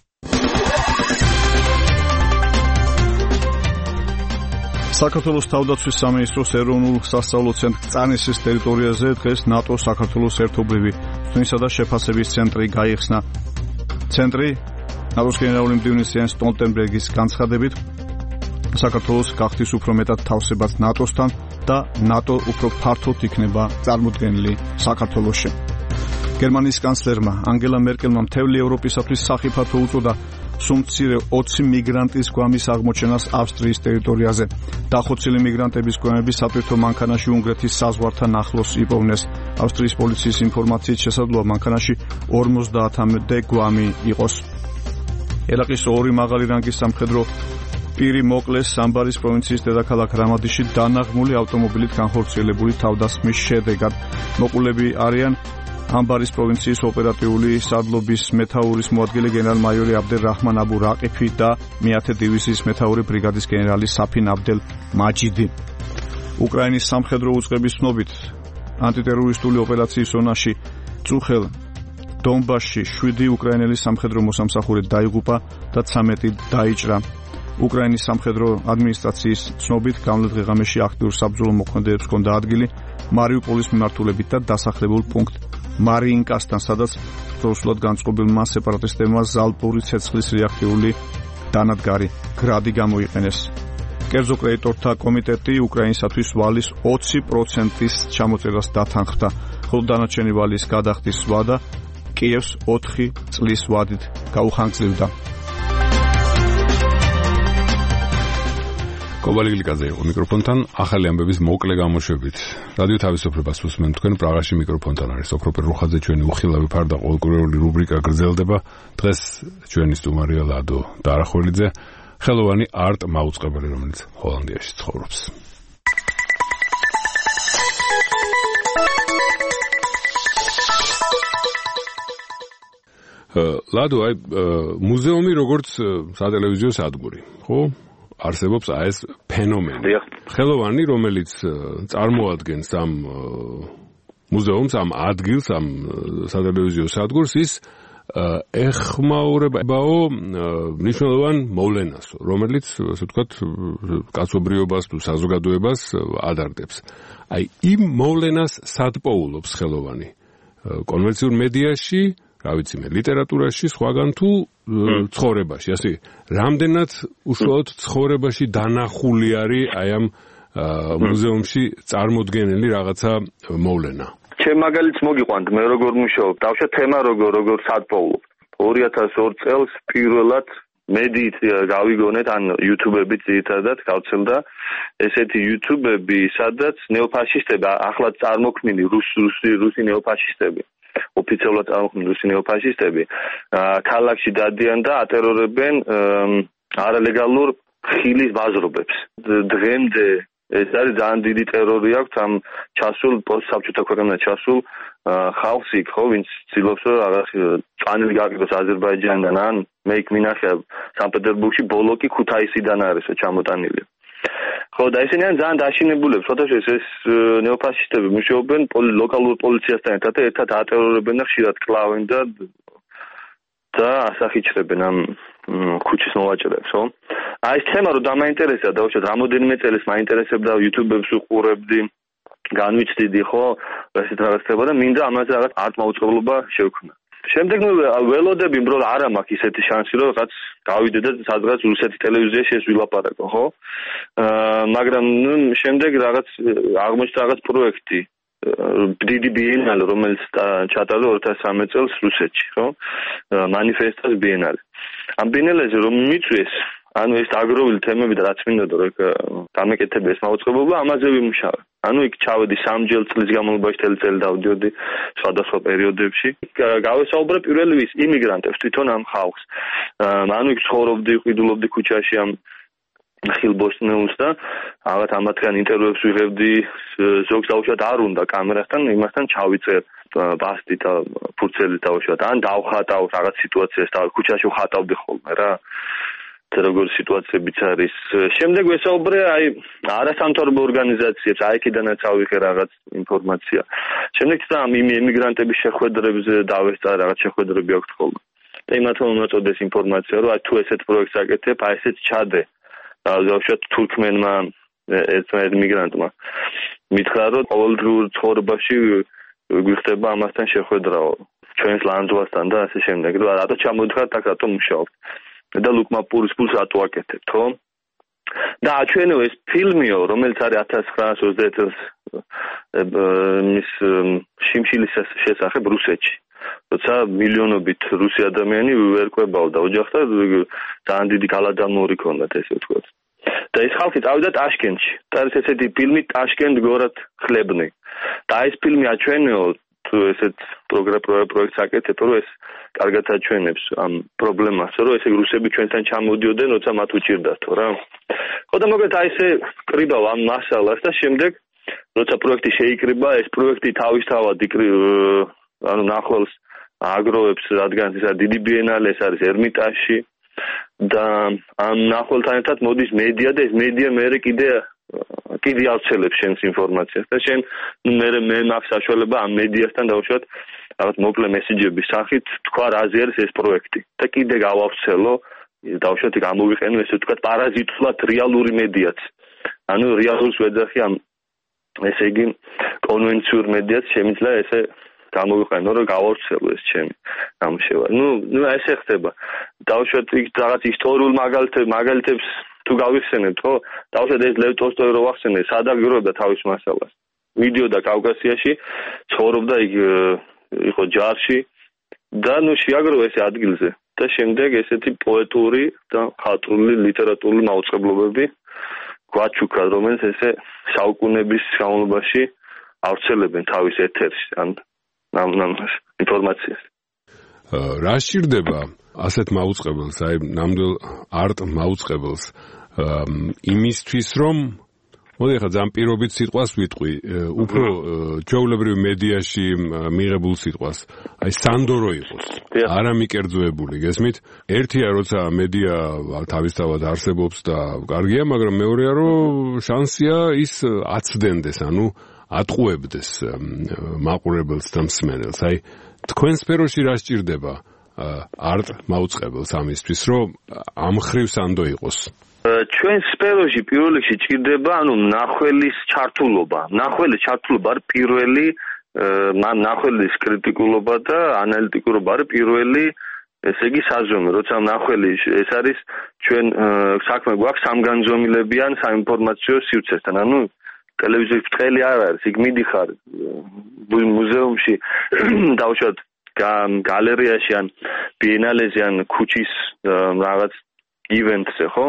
საქართველოს თავდაცვის სამინისტროს ეროვნულ სასწავლო ცენტრ კწანისის ტერიტორიაზე დღეს ნატო საქართველოს ერთობლივი თვისისა და შეფასების ცენტრი გაიხსნა. ცენტრი ნატოს გენერალური მდივნის იენს სტოლტენბერგის განცხადებით საქართველოს გახდის უფრო მეტად თავსებად ნატოსთან და ნატო უფრო ფართოდ იქნება წარმოდგენილი საქართველოში. გერმანიის კანცლერმა ანგელა მერკელმა მთელი ევროპისათვის სახიფათო უწოდა სუმცირე ოცი მიგრანტის გვამის აღმოჩენას ავსტრიის ტერიტორიაზე. დახოცილი მიგრანტების გვამები სატვირთო მანქანაში უნგრეთის საზღვართან ახლოს იპოვნეს. ავსტრიის პოლიციის ინფორმაციით შესაძლოა მანქანაში ორმოცდაათამდე გვამი იყოს. ერაყის ორი მაღალი რანგის სამხედრო პირი მოკლეს სამბარის პროვინციის დედაქალაქ რამადიში დანაღმული ავტომობილით განხორციელებული თავდასხმის შედეგად. მოყოლები არიან ამბარის პროვინციის ოპერატიული სადლობის მეთაურის მოადგილე გენერალ-მაიორი აბდელ რაჰმან აბუ რაყიფი და მეათე დივიზიის მეთაური ბრიგადის გენერალი საფინ აბდელ მაჯიდი. უკრაინის სამხედრო უწყების ცნობით ანტიტერორისტული ოპერაციის ზონაში წუხელ დონბასში შვიდი უკრაინელი სამხედრო მოსამსახურე დაიღუპა და ცამეტი დაიჭრა. უკრაინის სამხედრო ადმინისტრაციის ცნობით გამლეთ ღეღამეში აქტიურ საბრძოლო მოქმედებებს ჰქონდა ადგილი მარიუპოლის მიმართულებით და დასახლებულ პუნქტ მარიინკასთან, სადაც დროშულად განწყობილმა სეპარატისტებმა ზალპური ცეცხლის რეაქტიული დანადგარი გრადი გამოიყენეს. კერძო კრედიტორთა კომიტეტი უკრაინისათვის ვალის ოცი პროცენტის ჩამოწერას დათანხმდა, ხოლო დანარჩენი ვალის გადახდის ვადა კიევს ოთხი წლის ვადით გაუხანგრძლივდა. კობალიგლიკაძე იყო მიკროფონთან, ახალი ამბების მოკლე გამოშვებით. რადიო თავისუფლებას უსმენთ თქვენ, პრაღაში მიკროფონთან არის ოქროპერ რუხაძე, ჩვენი უხილავი ფარდა ყოველკვირეული რუბრიკა გრძელდება. დღეს ჩვენი სტუმარია ლადო დარახველიძე, ხელოვანი არტ მაუწყებელი, რომელიც ჰოლანდიაში ცხოვრობს. ლადო, აი მუზეუმი როგორც სატელევიზიო სადგური, ხო? არსებობს აი ეს ფენომენი. ხელოვანი, რომელიც წარმოადგენს ამ მუზეუმს, ამ ადგილს, ამ სატელევიზიო სადგურს, ის ეხმაურებაო მნიშვნელოვან მოვლენას, რომელიც, ასე ვთქვათ, კაცობრიობას თუ საზოგადოებას ადარდებს. აი იმ მოვლენას სად პოულობს ხელოვანი? კონვენციურ მედიაში, რა ვიცი მე, ლიტერატურაში, სხვაგან თუ ცხოვრებაში, ასე რამდენად უშუალოდ ცხოვრებაში დანახული არის აი ამ მუზეუმში წარმოდგენილი რაღაცა მოვლენა. ჩემ მაგალითს მოგიყვანთ, მე როგორ მუშაობ, დავშა თემა როგორ როგორ სად პოულობ. ორი ათას ორი წელს პირველად მედიით გავიგონეთ, ან YouTube-ებით ძირითადად გავცელდა ესეთი YouTube-ები, სადაც ნეოფაშისტები, ახლად წარმოქმნილი რუსი რუსი ნეოფაშისტები ოფიციალურად წარმოქმნილი რუსი ნეოფაშისტები ქალაქში დადიან და ატერორებენ არალეგალურ ხილის ბაზრობებს. დღემდე ეს არის ძალიან დიდი ტერორი აქვს ამ ჩასულ პოსტსაბჭოთა ქვეყანაში ჩასულ ხალხს იქ, ხო, ვინც ცდილობს რომ რაღაც წანილი გააკეთოს აზერბაიჯანიდან, ან მე იქ მინახია სანქტ-პეტერბურგში ბოლოკი ქუთაისიდან არისო ჩამოტანილი. ხო, და ესენი ან ძალიან დაშინებულებს, ფოტოშეს ეს ნეოფაშისტები მუშაობენ ლოკალურ პოლიციასთან ერთად და ერთად ატერორებენ და ხშირად კლავენ და და ასახიჩრებენ ამ ქუჩის მოვაჭრებს, ხო? აი ეს თემა რომ დამაინტერესა და უშუალოდ რამოდენიმე წელს მაინტერესებდა YouTube-ებს უყურებდი, განვიცდიდი, ხო, ესეთ რაღაცებსა და მინდა ამაზე რაღაც არტ მაუწყებლობა შევქმნა. შემდეგ მე ველოდები, რომ არა მაქვს ისეთი შანსი, რომ რაღაც გავიდე და სადღაც რუსეთის ტელევიზიაში ეს ვილაპარაკო, ხო? აა მაგრამ ნუ შემდეგ რაღაც აღმოჩნდა რაღაც პროექტი, დიდი ბიენალე, რომელიც ჩატარდა ორი ათას სამი წელს რუსეთში, ხო? მანიფესტოს ბიენალე. ამ ბიენალეზე რომ მიწვეს, ანუ ეს აგროვილი თემები და რაც მინდოდა რომ გამეკეთებია ეს მაუწყებლობა, ამაზე ვიმუშავე. ანუ იქ ჩავედი სამჯერ წლის განმავლობაში თელი წელი დავდიოდი სხვადასხვა პერიოდებში. გავესაუბრე პირველი ვის იმიგრანტებს, თვითონ ამ ხალხს. ანუ იქ ცხოვრობდი, ყიდულობდი ქუჩაში ამ ხილბოსნეულს და რაღაც ამათგან ინტერვიუებს ვიღებდი, ზოგს დაუშვათ არ უნდა კამერასთან, იმასთან ჩავიწერ ბასტი და ფურცელი დაუშვათ, ან დავხატავ რაღაც სიტუაციას და ქუჩაში ვხატავდი ხოლმე რა. როგორ სიტუაციებიც არის. შემდეგ ვესაუბრე აი არასამთავრობო ორგანიზაციებს, აი იქიდანაც ავიღე რაღაც ინფორმაცია. შემდეგ ცა იმიგრანტების შეხვედრებზე დავესწარ რაღაც შეხვედრები აქვს ხოლმე. და იმათმა მომაწოდეს ინფორმაცია, რომ აი თუ ესეთ პროექტს აკეთებ, აი ესეც ჩადე. დავუშვათ თურქმენმა ერთმა იმიგრანტმა მითხრა, რომ ყოველდღიურ ცხოვრებაში გვიხდება ამასთან შეხვედრაო. ჩვენს ლანდვასთან და ასე შემდეგ. რა რატო ჩამოდიხართ აქ, რატო მუშაობთ? და ლუკმაპურის ფულს რატო აკეთებთ, ხო? და აჩვენო ეს ფილმიო, რომელიც არის ათას ცხრაასი ოცდაერთი წელს მის შიმშილის შესახებ რუსეთში. როცა მილიონობით რუსი ადამიანი ვერკვებავდა ოჯახს და ძალიან დიდი გალადამორი ქონდათ, ესე ვთქვათ. და ეს ხალხი წავიდა ტაშკენტში. და არის ესეთი ფილმი ტაშკენტ გორად ხლებნი. და ეს ფილმი აჩვენო თუ ესეთ პროექტს აკეთებ, რომ ეს კარგად აჩვენებს ამ პრობლემას, რომ ესე რუსები ჩვენთან ჩამოდიოდნენ, როცა მათ უჭირდათო რა. ხო და მოკლედ აი ესე კრიბავ ამ მასალას და შემდეგ როცა პროექტი შეიკრიბა, ეს პროექტი თავისთავად ანუ ნახველს აგროვებს, რადგან ეს არის დიდი ბიენალე, ეს არის ერმიტაჟში და ამ ნახველთან ერთად მოდის მედია და ეს მედია მეერე კიდე კიდე ავრცელებს შენს ინფორმაციას და შენ მე მე მაქვს საშუალება ამ მედიასთან დავუშვათ რაღაც მოკლე მესიჯების სახით თქვა რაზე არის ეს პროექტი და კიდე გავავრცელო დავუშვათ გამოვიყენო ესე ვთქვათ პარაზიტულად რეალური მედიაც ანუ რეალურს ვეძახი ამ ესე იგი კონვენციურ მედიას შემიძლია ესე გამოვიყენო რომ გავავრცელო ეს ჩემი გამშევა ნუ ნუ ესე ხდება დავუშვათ იქ რაღაც ისტორიულ მაგალითებს მაგალითებს თუ გავიხსენებთ ხო დავუშვათ ეს ლევ ტოლსტოი რო ვახსენე სადაგროვდა თავის მასალას მიდიოდა კავკასიაში ცხოვრობდა იქ იყო ჯარში და ნუ შეაგროვა ეს ადგილზე და შემდეგ ესეთი პოეტური და ხატრული ლიტერატურული მაუწყებლობები გვაჩუქა რომელიც ესე საუკუნების განმავლობაში ავრცელებენ თავის ეთერში ან ამ ინფორმაციას რა სჭირდება ასეთ მაუწყებელს აი ნამდვილ არტ მაუწყებელს იმისთვის რომ მოდი ხა ძალიან პირობით სიტყვას ვიტყვი უფრო ჩვეულებრივ მედიაში მიღებულ სიტყვას აი სანდორო იყოს არა მიკერძოებული გესმით ერთია როცა მედია თავისთავად არსებობს და კარგია მაგრამ მეორეა რომ შანსია ის აცდენდეს ანუ ატყუებდეს მაყურებელს და მსმენელს აი თქვენ სფეროში რა სჭირდება არტ მაუწყებელს ამისთვის რომ ამ ხრივ სანდო იყოს ჩვენ სფეროში პირველ რიგში ჭირდება ანუ მნახველის ჩართულობა მნახველის ჩართულობა არის პირველი მნახველის კრიტიკულობა და ანალიტიკურობა არის პირველი ესე იგი საზომი როცა მნახველი ეს არის ჩვენ საქმე გვაქვს სამგანზომილებიან საინფორმაციო სივრცესთან ანუ ტელევიზიის ბრტყელი არ არის იქ მიდიხარ მუზეუმში დავუშვათ გალერეაში ან ბიენალეზე ან ქუჩის რაღაც ივენტზე ხო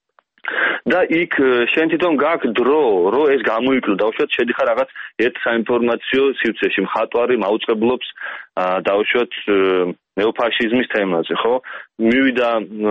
და იქ შენ თვითონ გაქვს დრო რომ ეს გამოიკლო დავუშვათ შედიხარ რაღაც ერთ საინფორმაციო სივრცეში მხატვარი მაუწყებლობს დავუშვათ ნეოფაშიზმის თემაზე ხო მივიდა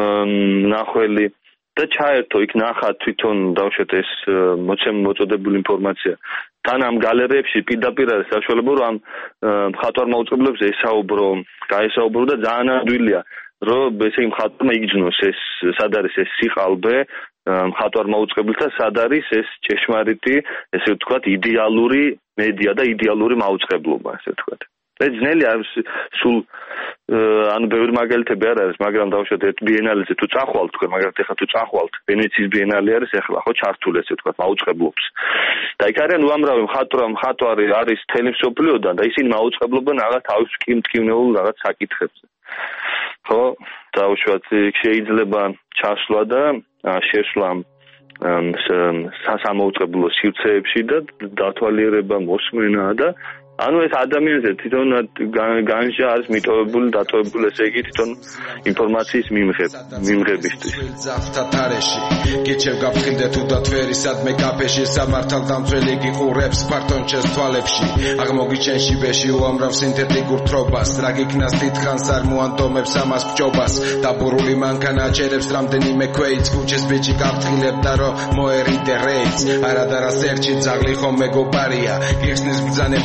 ნახველი და ჩაერთო იქ ნახა თვითონ დავუშვათ ეს მოწოდებული ინფორმაცია თან ამ გალერეებში პირდაპირ არის საშუალება რომ ამ მხატვარ მაუწყებლებს ესაუბრო გაესაუბრო და ძალიან ადვილია რომ ესე მხატვარმა იგრძნოს ეს სად არის ეს სიყალბე მხატვარ მაუწყებელთა სად არის ეს ჭეშმარიტი ესე ვთქვათ იდეალური მედია და იდეალური მაუწყებლობა ესე ვთქვათ ეს ძნელი არის სულ ანუ ბევრი მაგალითები არ არის მაგრამ დავუშვათ ერთ ბიენალეზე თუ წახვალთ თქვენ მაგრამ ეხლა თუ წახვალთ ვენეციის ბიენალე არის ეხლა ხო ჩართული ესე ვთქვათ მაუწყებლობს და იქ არიან უამრავი მხატვარი მხატვარი არის თელი მსოფლიოდან და ისინი მაუწყებლობენ რაღაც თავის მტკივნეულ რაღაც საკითხებზე ხო დავუშვათ შეიძლება ჩასვლა და შესვლა სასამოუწყებლო სივრცეებში და დათვალიერება მოსმენა და ანუ ეს ადამიანზე თვითონ განსჯა არის მიტოვებული დატოვებული ესე იგი თვითონ ინფორმაციის მიმღებ მიმღებისთვის გიჩევ გაფრინდე თუ დათვერი სადმე კაფეში სამართალ დამცველი გიყურებს პარტონჩეს თვალებში აღმოგიჩენში ბეში უამრავ სინთეტიკურ თრობას რა გიქნას თითქანს არ მოანდომებს ამას ბჭობას დაბურული მანქანა აჩერებს რამდენიმე ქვეიც ქუჩის ბიჭი გაფრთხილებდა რომ მოერიდე რეიც არადარა სერჩი ძაღლი ხომ მეგობარია გიხსნის ბრძანებაზე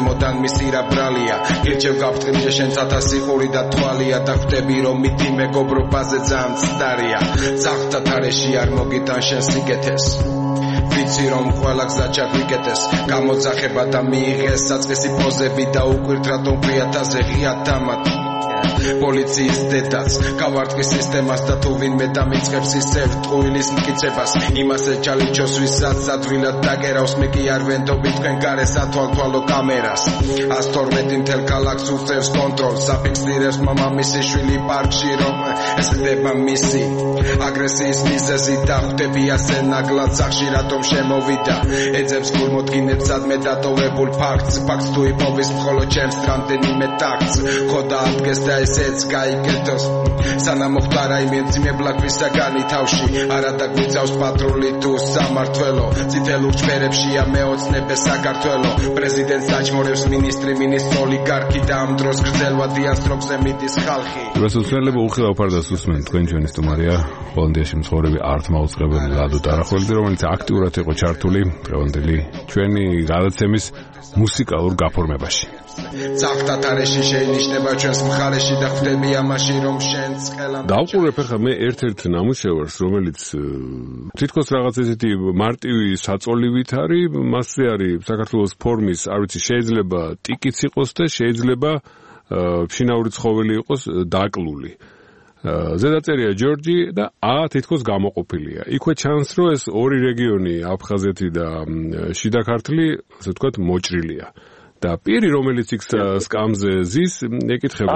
ზემოდან მისი რა ბრალია გირჩევ გაფრთხილე შენც ათასი ყური და თვალია და ხვდები რომ მითი მეგობრობაზე ძალიან ცდარია ძაღლთა თარეში არ მოგიტან შენ სიგეთეს ვიცი რომ ყველა გზა ჩაგვიკეტეს გამოძახება და მიიღეს საწყისი პოზები და უკვირთ რატომ ბრიათაზე ღია დამატ პოლიციის დედაც გავარტყის სისტემას და თუ ვინმე დამიწყებს ისევ ტყუილის მტკიცებას იმასე ჩალიჩოს ვისაც ადვილად დაგერავს მე კი არ ვენდობი თქვენ გარეს ათვალთვალო კამერას ას თორმეტი მთელ ქალაქს უწევს კონტროლს საფიქსირებს მამამისი შვილი პარკში რომ ეს ხდება მისი აგრესიის მიზეზი და ხვდები ასე ნაგლად სახში რატომ შემოვიდა ეძებს გულმოდგინებს სადმე დატოვებულ ფაქტს ფაქტს თუ იპოვის მხოლოდ ჩემს რამდენიმე ტაქტს ხო დაადგეს და ესეც გაიგეთოს სანამ მოხდა რაიმე მძიმებლა ქვისაგანი თავში არა დაგვიწავს პატრული თუ სამართველო წითელ ურჩხერებშია მეოცნებე საქართველო პრეზიდენტს დაჭმორებს მინისტრი მინისტრი ოლიგარქი და ამ დროს გრძელვადიან სტროფზე მიდის ხალხი რასოცნელება უხილავ ფარდას უსმენთ თქვენ ჩვენი სტუმარია ჰოლანდიაში მცხოვრები ართმაუწყებელი ლადო ტარახველიძე რომელიც აქტიურად იყო ჩართული დღევანდელი ჩვენი გადაცემის მუსიკალურ გაფორმებაში ძაღლთა თარეში შეინიშნება ჩვენს მხარეში და ხვდები ამაში რომ შენც ხელა დავყურებ ახლა მე ერთ-ერთ ნამუშევარს რომელიც თითქოს რაღაც ესეთი მარტივი საწოლივით არის მასზე არის საქართველოს ფორმის არ ვიცი შეიძლება ტიკიც იყოს და შეიძლება ფშინაური ცხოველი იყოს დაკლული ზედაწერია ჯორჯი და ა თითქოს გამოყოფილია იქვე ჩანს რომ ეს ორი რეგიონი აფხაზეთი და შიდა ქართლი ასე ვთქვათ მოჭრილია და პირი რომელიც იქ სკამზე ზის ეკითხება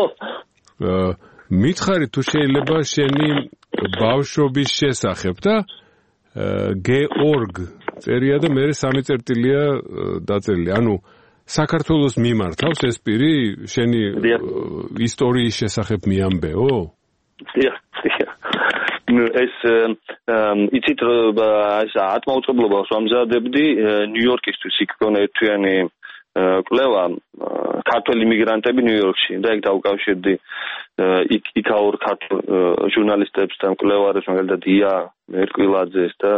მითხარი თუ შეიძლება შენი ბავშვობის შესახებ და გეორგ წერია და მე სამი წერტილია დაწერილი ანუ საქართველოს მიმართავს ეს პირი შენი ისტორიის შესახებ მიამბეო დიახ დიახ ეს იცით რომ ეს ათმაუწყებლობას ვამზადებდი ნიუ-იორკისთვის იქ გქონდა ერთიანი კვლევა ქართველი იმიგრანტები ნიუ-იორკში და ეგ დაუკავშირდი იქ იქაურ ქართულ ჟურნალისტებს და მკვლევარებს მაგალითად ია მერკვილაძეს და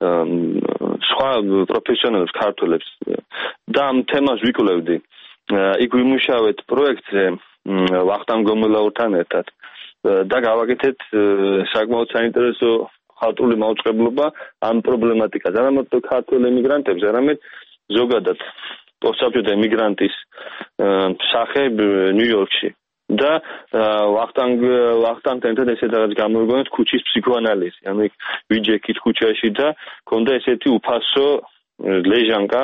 სხვა პროფესიონალებს ქართველებს და ამ თემას ვიკვლევდი იქ ვიმუშავეთ პროექტზე ვახტანგ გომელაურთან ერთად და გავაკეთეთ საკმაოდ საინტერესო ხალხური მაუწყებლობა ამ პრობლემატიკაზე არამედ ქართველ ემიგრანტებს არამედ ზოგადად პოსტსაბჭოთა ემიგრანტის სახე ნიუ-იორკში და ვახტანგ ვახტანგთან ერთად ესეთ რაღაც გამოვიგონეთ ქუჩის ფსიქოანალიზი ანუ იქ ვიჯექით ქუჩაში და ქონდა ესეთი უფასო ლეჟანკა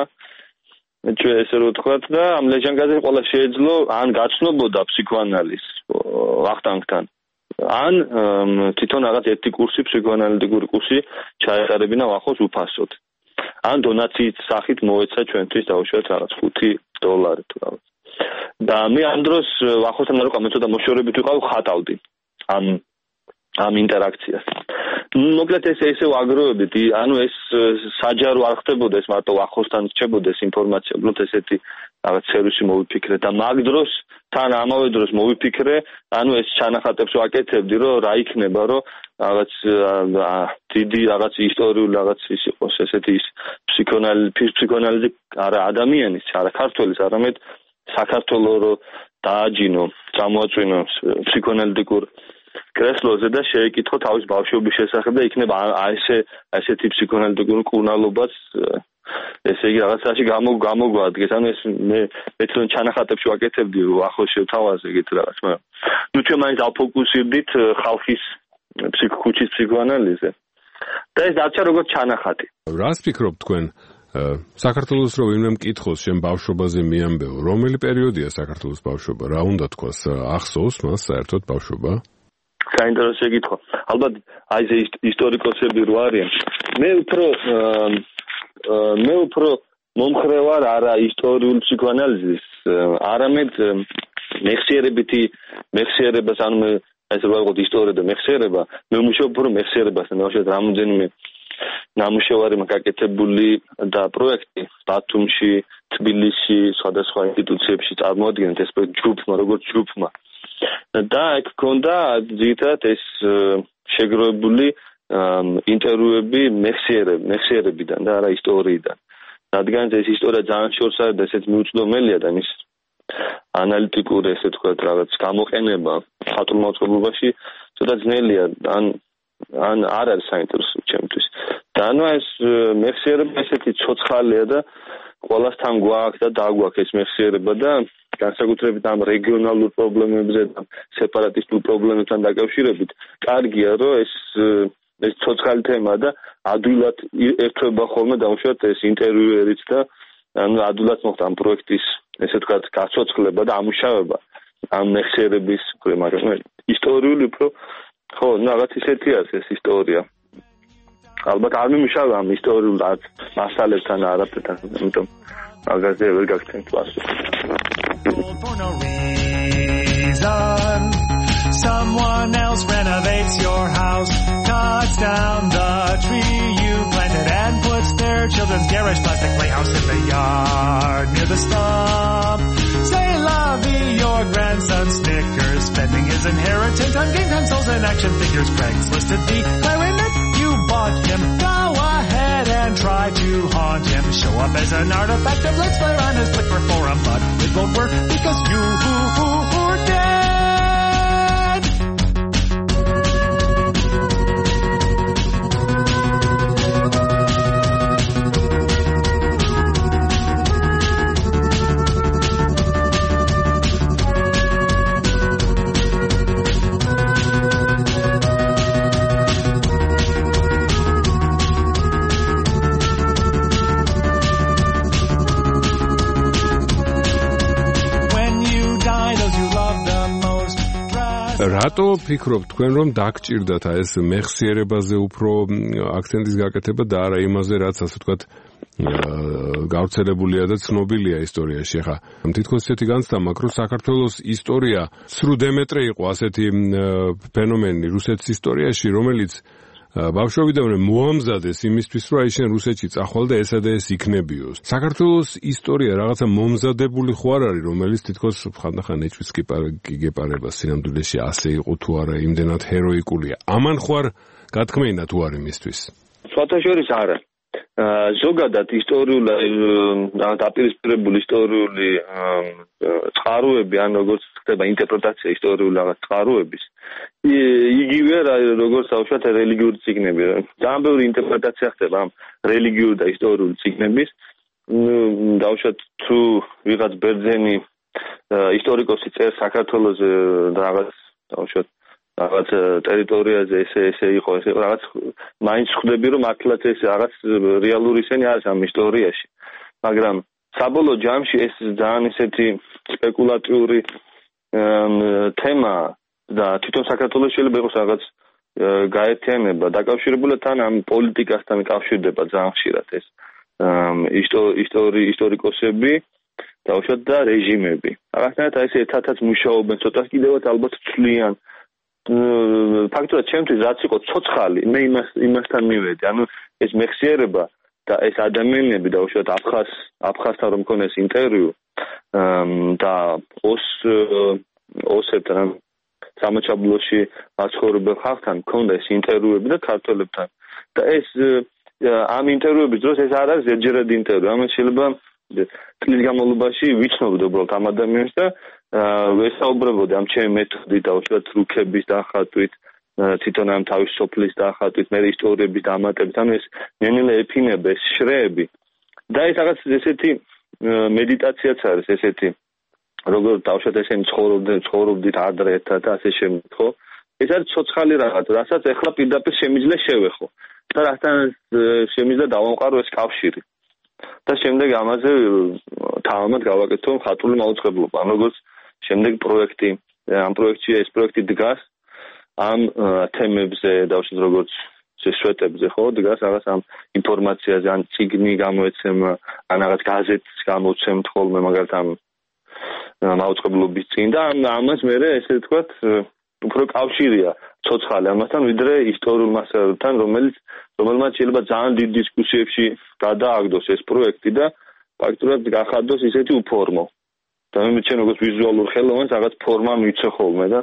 ჩვენ ესე რომ ვთქვათ და ამ ლეჟანკაზე ყველა შეეძლო ან გაცნობოდა ფსიქოანალიზს ვახტანგთან ან თვითონ რაღაც ერთი კურსი ფსიქოანალიტიკური კურსი ჩაეყარებინა ვახოს უფასოდ ან დონაციის სახით მოეცა ჩვენთვის დაუშვათ რაღაც ხუთი დოლარი თუ რაღაც და მე ამ დროს ვახოსთან რა კამე ცოტა მოშორებით ვიყავ ხატავდი ამ ამ ინტერაქციას მოკლედ ეს ესე ვაგროვებდი ანუ ეს საჯარო არ ხდებოდა ეს მარტო ვახოსთან რჩებოდა ეს ინფორმაცია უბრალოდ ესეთი რაღაც სერვისი მოვიფიქრე და მაგ დროს თან ამავე დროს მოვიფიქრე ანუ ეს ჩანახატებს ვაკეთებდი რომ რა იქნება რომ რაღაც დიდი რაღაც ისტორიული რაღაც ის იყოს ესეთი ის ფსიქოანალიზი ფსიქოანალიზი არა ადამიანის არა ქართველის არამედ საქართველოს რო დააჯინო წამოაწვინო ფსიქოანალიტიკურ კრესლოზე და შეეკითხო თავის ბავშვობის შესახებ და იქნება ესე ესეთი ფსიქოანალიტიკური კურნალობაც ესე იგი რაღაცაში გამო გამოგვადგეს ანუ ეს მე მეცნიერულ ჩანახატებში ვაკეთებდი ახალ შევთავაზე ეგეთ რაღაც მაგრამ ნუ ჩვენ მაინც ავფოკუსირდით ხალხის ფსიქოქუჩის ფსიქოანალიზზე და ეს დარჩა როგორც ჩანახატი რას ფიქრობთ თქვენ საქართველოს რო ვინმე მკითხოს შენ ბავშვობაზე მიამბეო რომელი პერიოდია საქართველოს ბავშვობა რა უნდა თქვას ახსოვს მას საერთოდ ბავშვობა საინტერესო კითხვა ალბათ აი ეს ისტორიკოსები რო არიან მე უფრო მე უფრო მომხრე ვარ არა ისტორიული ფსიქოანალიზის არამედ მეხსიერებითი მეხსიერებას ანუ მე ესე ვაიღოთ ისტორია და მეხსიერება მე ვმუშაობ უფრო მეხსიერებასთან ბავშვად რამოდენიმე ნამუშევარი მაგაკეთებული და პროექტი ბათუმში თბილისში სხვადასხვა ინსტიტუციებში წარმოადგენთ ეს ჯგუფმა როგორც ჯგუფმა და აქ ქონდა ძირითადად ეს შეგროვებული ინტერვიუები მეხსიერებ მეხსიერებიდან და არა ისტორიიდან რადგან ეს ისტორია ძალიან შორს არის და ესეც მიუწვდომელია და მის ანალიტიკური ესე თქვა რაღაც გამოყენება მხატვრულ მოწყობილობაში ცოტა ძნელია ან ან არ არის საინტერესო ჩემთვის და ანუ ეს მეხსიერება ესეთი ცოცხალია და ყველასთან გვაქვს და დაგვაქვს ეს მეხსიერება და განსაკუთრებით ამ რეგიონალურ პრობლემებზე და სეპარატისტულ პრობლემებთან დაკავშირებით კარგია რომ ეს ეს ცოცხალი თემა და ადვილად ერთვება ხოლმე დაუშვათ ეს ინტერვიუერიც და ანუ ადვილად მოხდა ამ პროექტის ესე ვთქვათ გაცოცხლება და ამუშავება ამ მეხსიერების მაგრამ ისტორიული უფრო ხო რაღაც ისეთი არის ეს ისტორია ალბათ არ მიმუშავე ამ ისტორიულ მასალებთან არაფერთან ამიტომ მაგაზე ვერ გაგცემ თვალს Someone else renovates your house, cuts down the tree you planted and puts their children's garish plastic playhouse in the yard near the stump. Say la vie, your grandson snickers, spending his inheritance on game consoles and action figures. Craigslist to the clarinet you bought him. Go ahead and try to haunt him. Show up as an artifact of let's play on his Flickr forum, but it won't work because you who who who dead. რატო ფიქრობთ თქვენ რომ დაგჭირდათ ეს მეხსიერებაზე უფრო აქცენტის გაკეთება და არა იმაზე რაც ასე ვთქვათ გავრცელებულია და ცნობილია ისტორიაში ხა თითქოს ესეთი განცდა მაქვს რომ საქართველოს ისტორია სრუდემეტრე იყო ასეთი ფენომენი რუსეთის ისტორიაში რომელიც ბავშვობიდანვე მოამზადეს იმისთვის რომ აი შენ რუსეთში წახვალ და ესა და ეს იქნებიოს საქართველოს ისტორია რაღაცა მომზადებული ხო არ არის რომელიც თითქოს ხანდახან ეჭვს გიგეპარება სინამდვილეში ასე იყო თუ არა იმდენად ჰეროიკულია ამან ხო არ გათქმეინა თუ არ იმისთვის სხვათაშორის არა ზოგადად ისტორიული რაღაც დაპირისპირებული ისტორიული წყაროები ან როგორც ხდება ინტერპრეტაცია ისტორიული რაღაც წყაროების იგივე როგორც თავშოთ რელიგიური წიგნები ძალიან ბევრი ინტერპრეტაცია ხდება ამ რელიგიური და ისტორიული წიგნების დავუშვათ თუ ვიღაც ბერძენი ისტორიკოსი წერს საქართველოს რაღაც დავუშვათ რაღაც ტერიტორიაზე ესე ესე იყო ესე რაღაც მაინც ხვდები რომ მართლაც ეს რაღაც რეალური ისენი არის ამ ისტორიაში მაგრამ საბოლოო ჯამში ეს ძალიან ისეთი სპეკულატიური თემა და თვითონ საქართველოს შეიძლება იყოს რაღაც გაერთიანება დაკავშირებული თან ამ პოლიტიკასთან კავშირდება ძალიან ხშირად ეს ისტორი ისტორიკოსები დავუშვათ და რეჟიმები რაღაცნაირად ეს ერთადაც მუშაობენ ცოტა კიდევაც ალბათ ცვლიან ფაქტობრივად ჩემთვის რაც იყო ცოცხალი მე იმას იმასთან მივედი ანუ ეს მეხსიერება და ეს ადამიანები დავუშვათ აფხაზ აფხაზთან რომ მქონეს ინტერვიუ და ოს ოსებთან სამოჩაბლოში მაცხოვრებელ ხალხთან მქონდა ეს ინტერვიუები და ქართველებთან და ეს ამ ინტერვიუების დროს ეს არ არის ერთჯერადი ინტერვიუ ამას შეიძლება წლის განმავლობაში ვიცნობდი უბრალოდ ამ ადამიანს და ვესაუბრებოდი ამ ჩემი მეთოდით დავუშვათ რუქების დახატვით თვითონ ამ თავის სოფლის დახატვით მე ისტორიების დამატებით ანუ ეს ნენელა ეფინება ეს შრეები და ეს რაღაც ესეთი მედიტაციაც არის ესეთი როგორც დავუშვათ ესენი ცხოვრობდნენ ცხოვრობდით ადრე ერთად და ასე შემდეგ ხო ეს არის ცოცხალი რაღაც რასაც ეხლა პირდაპირ შემიძლია შევეხო და რასთან შემიძლია დავამყარო ეს კავშირი და შემდეგ ამაზე თავად გავაკეთო მხატვრული მაუწყებლობა როგორც შემდეგ პროექტი ამ პროექტში ეს პროექტი დგას ამ თემებზე დავუშვათ როგორც შეშვეტებზე ხო დგას რაღაც ამ ინფორმაციაზე ან წიგნი გამოეცემ ან რაღაც გაზეთს გამოვცემთ ხოლმე მაგალითად ამ მაუწყებლობის წინ და ამას მე ესე ვთქვათ უფრო კავშირია ცოცხალი ამასთან ვიდრე ისტორიულ მასალებთან რომელიც რომელმაც შეიძლება ძალიან დიდ დისკუსიებში გადააგდოს ეს პროექტი და ფაქტობრივად გახადოს ისეთი უფორმო და მე მეთქენ როგორც ვიზუალურ ხელოვნებას რაღაც ფორმა მიცე ხოლმე და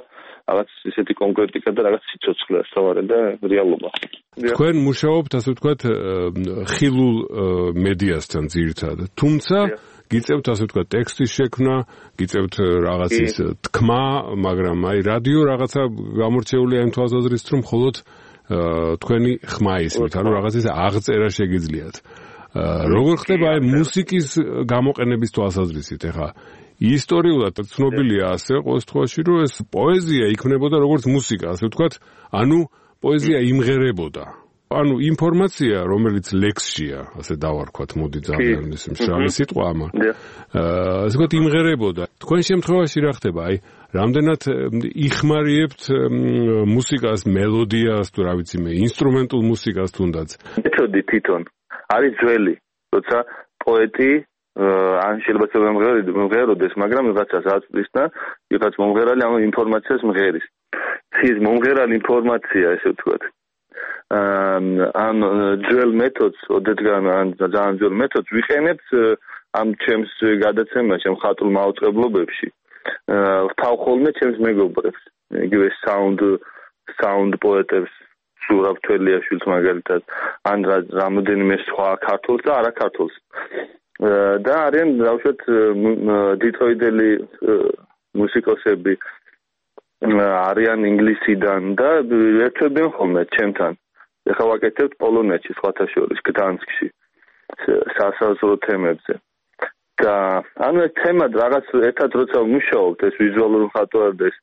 რაღაც ისეთი კონკრეტიკა და რაღაც სიცოცხლე ასწავარე და რეალობა. თქვენ მუშაობთ, ასე ვთქვათ, ხილულ მედიასთან ძირითადად. თუმცა გიწევთ, ასე ვთქვათ, ტექსტის შექმნა, გიწევთ რაღაცის თქმა, მაგრამ აი რადიო რაღაცა გამორჩეულია იმ თვალსაზრისით, რომ მხოლოდ თქვენი ხმა ისმით, ანუ რაღაცის აღწერა შეგიძლიათ. როგორ ხდება აი მუსიკის გამოყენების თვალსაზრისით? ეხლა ისტორიულად ცნობილია ასე ყოველ შემთხვევაში, რომ ეს პოეზია იქმნებოდა როგორც მუსიკა, ასე ვთქვათ, ანუ პოეზია იმღერებოდა. ანუ ინფორმაცია, რომელიც ლექსშია, ასე დავარქვათ, მოდი ძალიან ის მშრალი სიტყვა ამა. ასე ვთქვათ, იმღერებოდა. თქვენ შემთხვევაში რა ხდება? აი, რამდენად იხმარიებთ მუსიკას, მელოდიას, თუ რა ვიცი მე, ინსტრუმენტულ მუსიკას თუნდაც? მეთოდი თვითონ არის ძველი, როცა პოეტი ან შეიძლება მომღეროდეს, მაგრამ ვიღაცას აწვდის და ვიღაც მომღერალი ამ ინფორმაციას მღერის. ის მომღერალი ინფორმაცია, ესე ვთქვათ, ამ ძველ მეთოდს, ოდესგან ან ძალიან ძველ მეთოდს ვიყენებთ ამ ჩემს გადაცემაში, ამ ხატრულ მაუწყებლობებში. ვთავ ხოლმე ჩემს მეგობრებს, იგივე საუნდ საუნდ პოეტებს, სურაბ თველიაშვილს მაგალითად, ან რამოდენიმე სხვა ქართულს და არა ქართულს. და არიან დავუშვათ დიტროიდელი მუსიკოსები არიან ინგლისიდან და ერთვებიან ხოლმე ჩემთან. ეხლა ვაკეთებთ პოლონეთში, სხვათა შორის გდანსკში სასაზღვრო თემებზე. და ანუ ეს თემა რაღაც ერთად როცა ვმუშაობთ, ეს ვიზუალური მხატვარი და ეს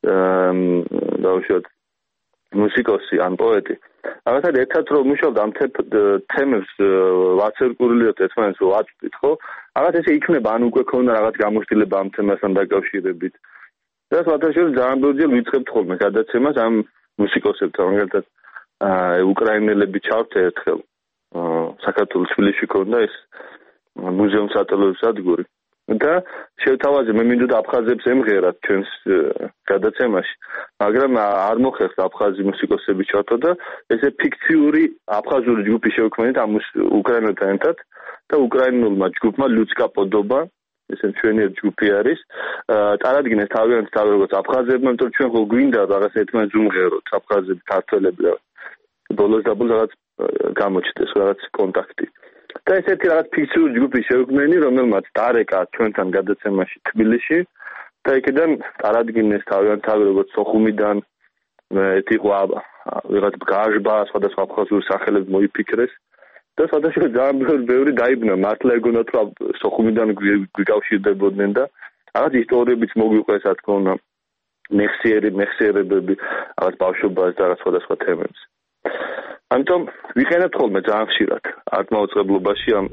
დავუშვათ მუსიკოსი ან პოეტი. რაღაცა ერთად რომ ვმუშაობთ ამ თემებს ვაცერკულიოთ ერთმანეთს ვაწვდით, ხო? რაღაც ესე იქნება, ან უკვე ქონდა რაღაც გამოცდილება ამ თემასთან დაკავშირებით. და სხვათა შორის ძალიან ბევრჯერ ვიწყებთ ხოლმე გადაცემას ამ მუსიკოსებთან, მაგალითად უკრაინელები ჩავთ ერთხელ საქართველოს თბილისში ქონდა ეს მუზეუმ სატელევიზიო სადგური და შევთავაზე მე მინდოდა აფხაზებს ემღერათ ჩვენს გადაცემაში, მაგრამ არ მოხერხდა აფხაზი მუსიკოსები ჩავთო და ესე ფიქციური აფხაზური ჯგუფი შევქმნით ამ უკრაინელთან ერთად და უკრაინულმა ჯგუფმა ლუცკა პოდობა, ესე ჩვენი ჯგუფი არის, წარადგინეს თავიანთ თავი როგორც აფხაზებმა, იმიტომ ჩვენ ხო გვინდა რაღაც ერთმანეთს უმღეროთ, აფხაზები, ქართველები და ბოლოს და ბოლოს რაღაც გამოჩნდეს რაღაც კონტაქტი. და ესეთი რაღაც ფიქციური ჯგუფი შევქმნენი, რომელმაც დარეკა ჩვენთან გადაცემაში თბილისში და იქიდან წარადგინეს თავიანთ თავი როგორც სოხუმიდან, ერთი იყო ვიღაც გაჟბა, სხვადასხვა აფხაზური სახელები მოიფიქრეს და სხვადასხვა ძალიან ბევრი დაიბნა, მართლა ეგონათ რომ სოხუმიდან გვიკავშირდებოდნენ და რაღაც ისტორიებიც მოგვიყვეს, რა თქმა უნდა, მეხსიერი მეხსიერებები რაღაც ბავშვობას და რაღაც სხვადასხვა თემებს. ამიტომ ვიყენებთ ხოლმე ძალიან ხშირად არტმაუწყებლობაში ამ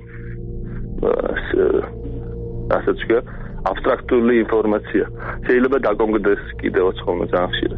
ასეც კი აბსტრაქტული ინფორმაცია. შეიძლება დაკონკრეტდეს კიდევაც ხოლმე ძალიან ხშირად.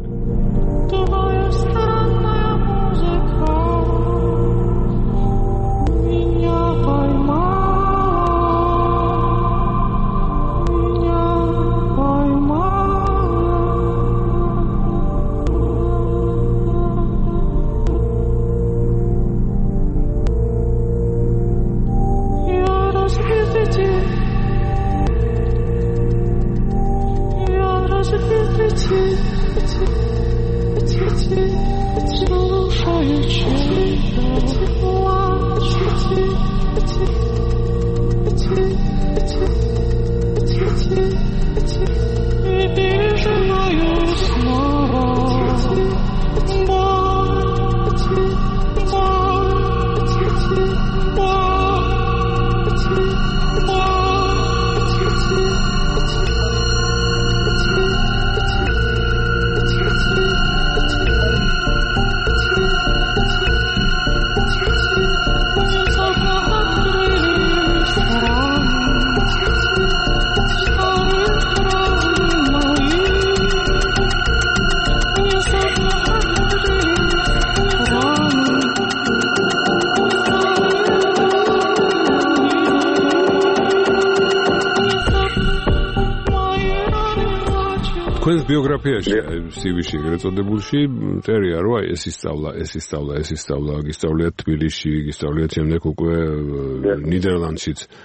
თქვენს ბიოგრაფიაში, სი ვი-ში ეგრეთ წოდებულში წერია, რომ აი ეს ისწავლა, ეს ისწავლა, ეს ისწავლა, გისწავლიათ თბილისში, გისწავლიათ შემდეგ უკვე ნიდერლანდშიც.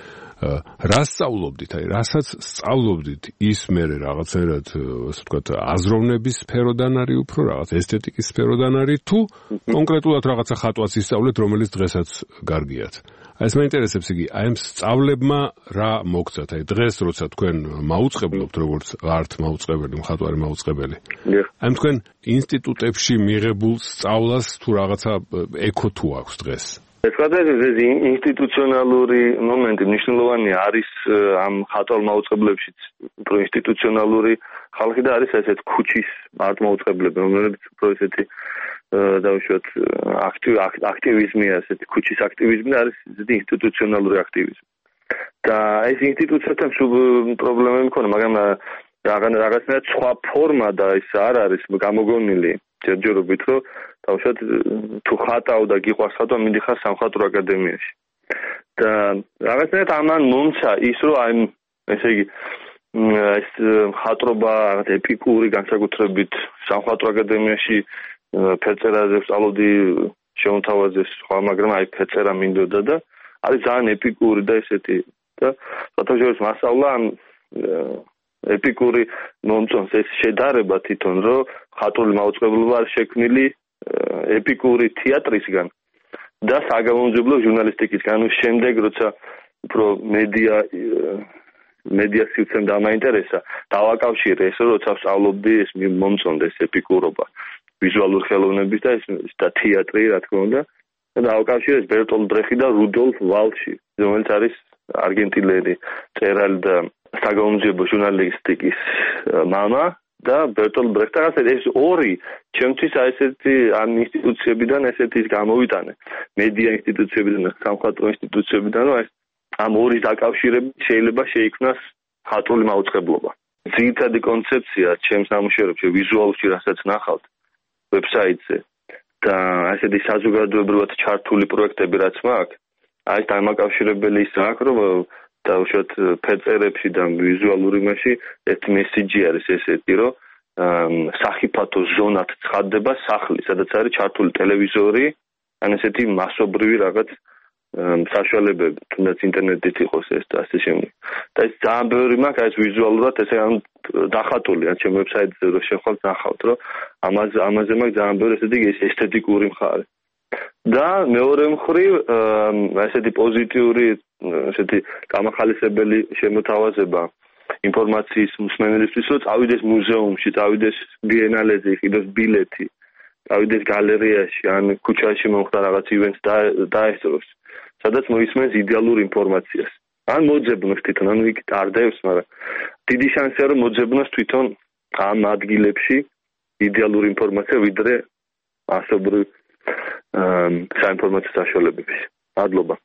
რა სწავლობდით, აი, რასაც სწავლობდით, ის მერე რაღაცერად, ასე ვთქვათ, აზროვნების სფეროდან არის უფრო, რაღაც ესთეტიკის სფეროდან არის, თუ კონკრეტულად რაღაცა ხატვაც ისწავლეთ, რომელიც დღესაც გარგიათ. აი, ეს მაინტერესებს იგი, აი, ამ სწავლებმა რა მოგცათ, აი, დღეს როცა თქვენ მაუწყებლობთ, როგორც ვართ მაუწყებელი, მხატვარი მაუწყებელი. აი, თქვენ ინსტიტუტებში მიღებულ სწავლას თუ რაღაცა ეკო თუ აქვს დღეს? ეს გადაიღეს ინსტიტუციონალური მომენტი მნიშვნელოვანი არის ამ ხატვალ მაუწყებლებშიც უფრო ინსტიტუციონალური ხალხი და არის ესეთ ქუჩის მარტოუწყებლები რომლებიც უფრო ესეთი დავუშვათ აქტივიზმი ასეთი ქუჩის აქტივიზმი არის ესეთი ინსტიტუციონალური აქტივიზმი და ეს ინსტიტუციათან სულ პრობლემები მქონდა მაგრამ რაღაცნაირად სხვა ფორმა და ის არ არის გამოგონილი ჯერჯერობით რომ დავუშვათ თუ ხატავ და გიყვარს ხატვა მიდიხარ სამხატვრო აკადემიაში და რაღაცნაირად ამან მომცა ის რომ აი ესე იგი ეს ხატრობა რაღაც ეპიკური განსაკუთრებით სამხატვრო აკადემიაში ფერწერაზე ვსწავლობდი შემოთავაზეს სხვა მაგრამ აი ფერწერა მინდოდა და არის ძალიან ეპიკური და ესეთი და სათავშორის მასწავლა ამ ეპიკური მომწონს ეს შედარება თვითონ რომ ხატრული მაუწყებლობა არის შექმნილი ეპიკური თეატრისგან და საგამომძიებლო ჟურნალისტიკისგან შემდეგ როცა უფრო მედია მედია სივრცემ დამაინტერესა დავაკავშირე ეს როცა ვსწავლობდი ეს მომწონდა ეს ეპიკურობა ვიზუალური ხელოვნების და ეს და თეატრი რა თქმა უნდა და დავაკავშირე ეს ბერტოლდ ბრეხი და რუდოლფ ვალში რომელიც არის არგენტინელი მწერალი და საგამომძიებლო ჟურნალისტიკის მამა და ბერტოლდ ბრეხტას ეს ორი ჩემთვის ესეთი ამ ინსტიტუციებიდან ესეთი გამოვიტანე მედია ინსტიტუციებიდან და სამხატვრო ინსტიტუციებიდან რომ ეს ამ ორი დაკავშირებით შეიძლება შეიქმნას ხატრული მაუწყებლობა ძირითადი კონცეფცია ჩემს ნამუშევრებში ვიზუალში რასაც ნახავთ ვებსაიტზე და ესეთი საზოგადოებრივად ჩართული პროექტები რაც მაქვს აი ეს დამაკავშირებელი ის აქვს რომ დავუშვათ ფერწერებში და ვიზუალური მასში ერთ მესიჯი არის ესეთი რომ სახიფათო ზონად ცხადდება სახლი სადაც არის ჩართული ტელევიზორი ან ესეთი მასობრივი რაღაც საშუალებები თუნდაც ინტერნეტით იყოს ეს და ასე შემდეგ და ეს ძალიან ბევრი მაქვს ეს ვიზუალურად ესე ან დახატული ან ჩემ ვებსაიტზე რო შეხვალთ ნახავთ რომ ამაზე ამაზე მაქვს ძალიან ბევრი ესეთი ესთეტიკური მხარე და მეორე მხრივ ესეთი პოზიტიური ესეთი გამახალისებელი შემოთავაზება ინფორმაციის მსმენელისთვის რომ წავიდეს მუზეუმში, წავიდეს ბიენალეზე, იყიდოს ბილეთი, წავიდეს გალერეაში ან ქუჩაში მომხდარ რაღაც ივენტს და დაესწროს, სადაც მოისმენს იდეალურ ინფორმაციას. ან მოძებნოს თვითონ, ანუ იქ დარდევს, მაგრამ დიდი შანსია რომ მოძებნოს თვითონ ამ ადგილებში იდეალური ინფორმაცია ვიდრე ასობრივ საინფორმაციო საშუალებებში. მადლობა.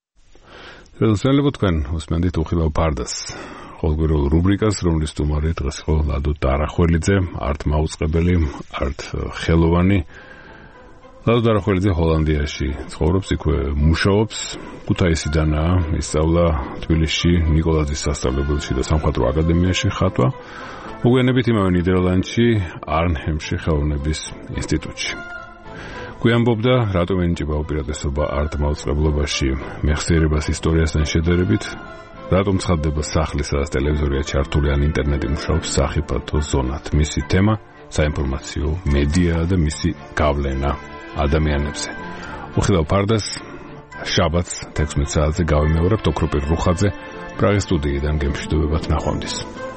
შეიძლება თქვენ უსმენთ უხილავ ფარდას ყოველგვარულ რუბრიკას, რომლის სტუმარი დღეს იყო ლადო დარახველიძე, არტ მაუწყებელი, არტ ხელოვანი. ლადო დარახველიძე ჰოლანდიაში ცხოვრობს, იქვე მუშაობს, ქუთაისიდანაა, ისწავლა თბილისში ნიკოლაძის სასწავლებელში და სამხატვრო აკადემიაში ხატვა. მოგვიანებით იმავე ნიდერლანდში არნჰემში ხელოვნების ინსტიტუტში. გვიამბობდა, რატომ ენიჭება უპირატესობა არტ მაუწყებლობაში მეხსიერებას ისტორიასთან შედარებით, რატომ ცხადდება სახლი, სადაც ტელევიზორია ჩართული ან ინტერნეტი მუშაობს სახიფათო ზონად. მისი თემა საინფორმაციო მედია და მისი გავლენა ადამიანებზე. უხილავ ფარდას შაბათს თექვსმეტ საათზე გავიმეორებთ ოქროპირ რუხაძე პრაღის სტუდიიდან გემშვიდობებად ნახვამდის.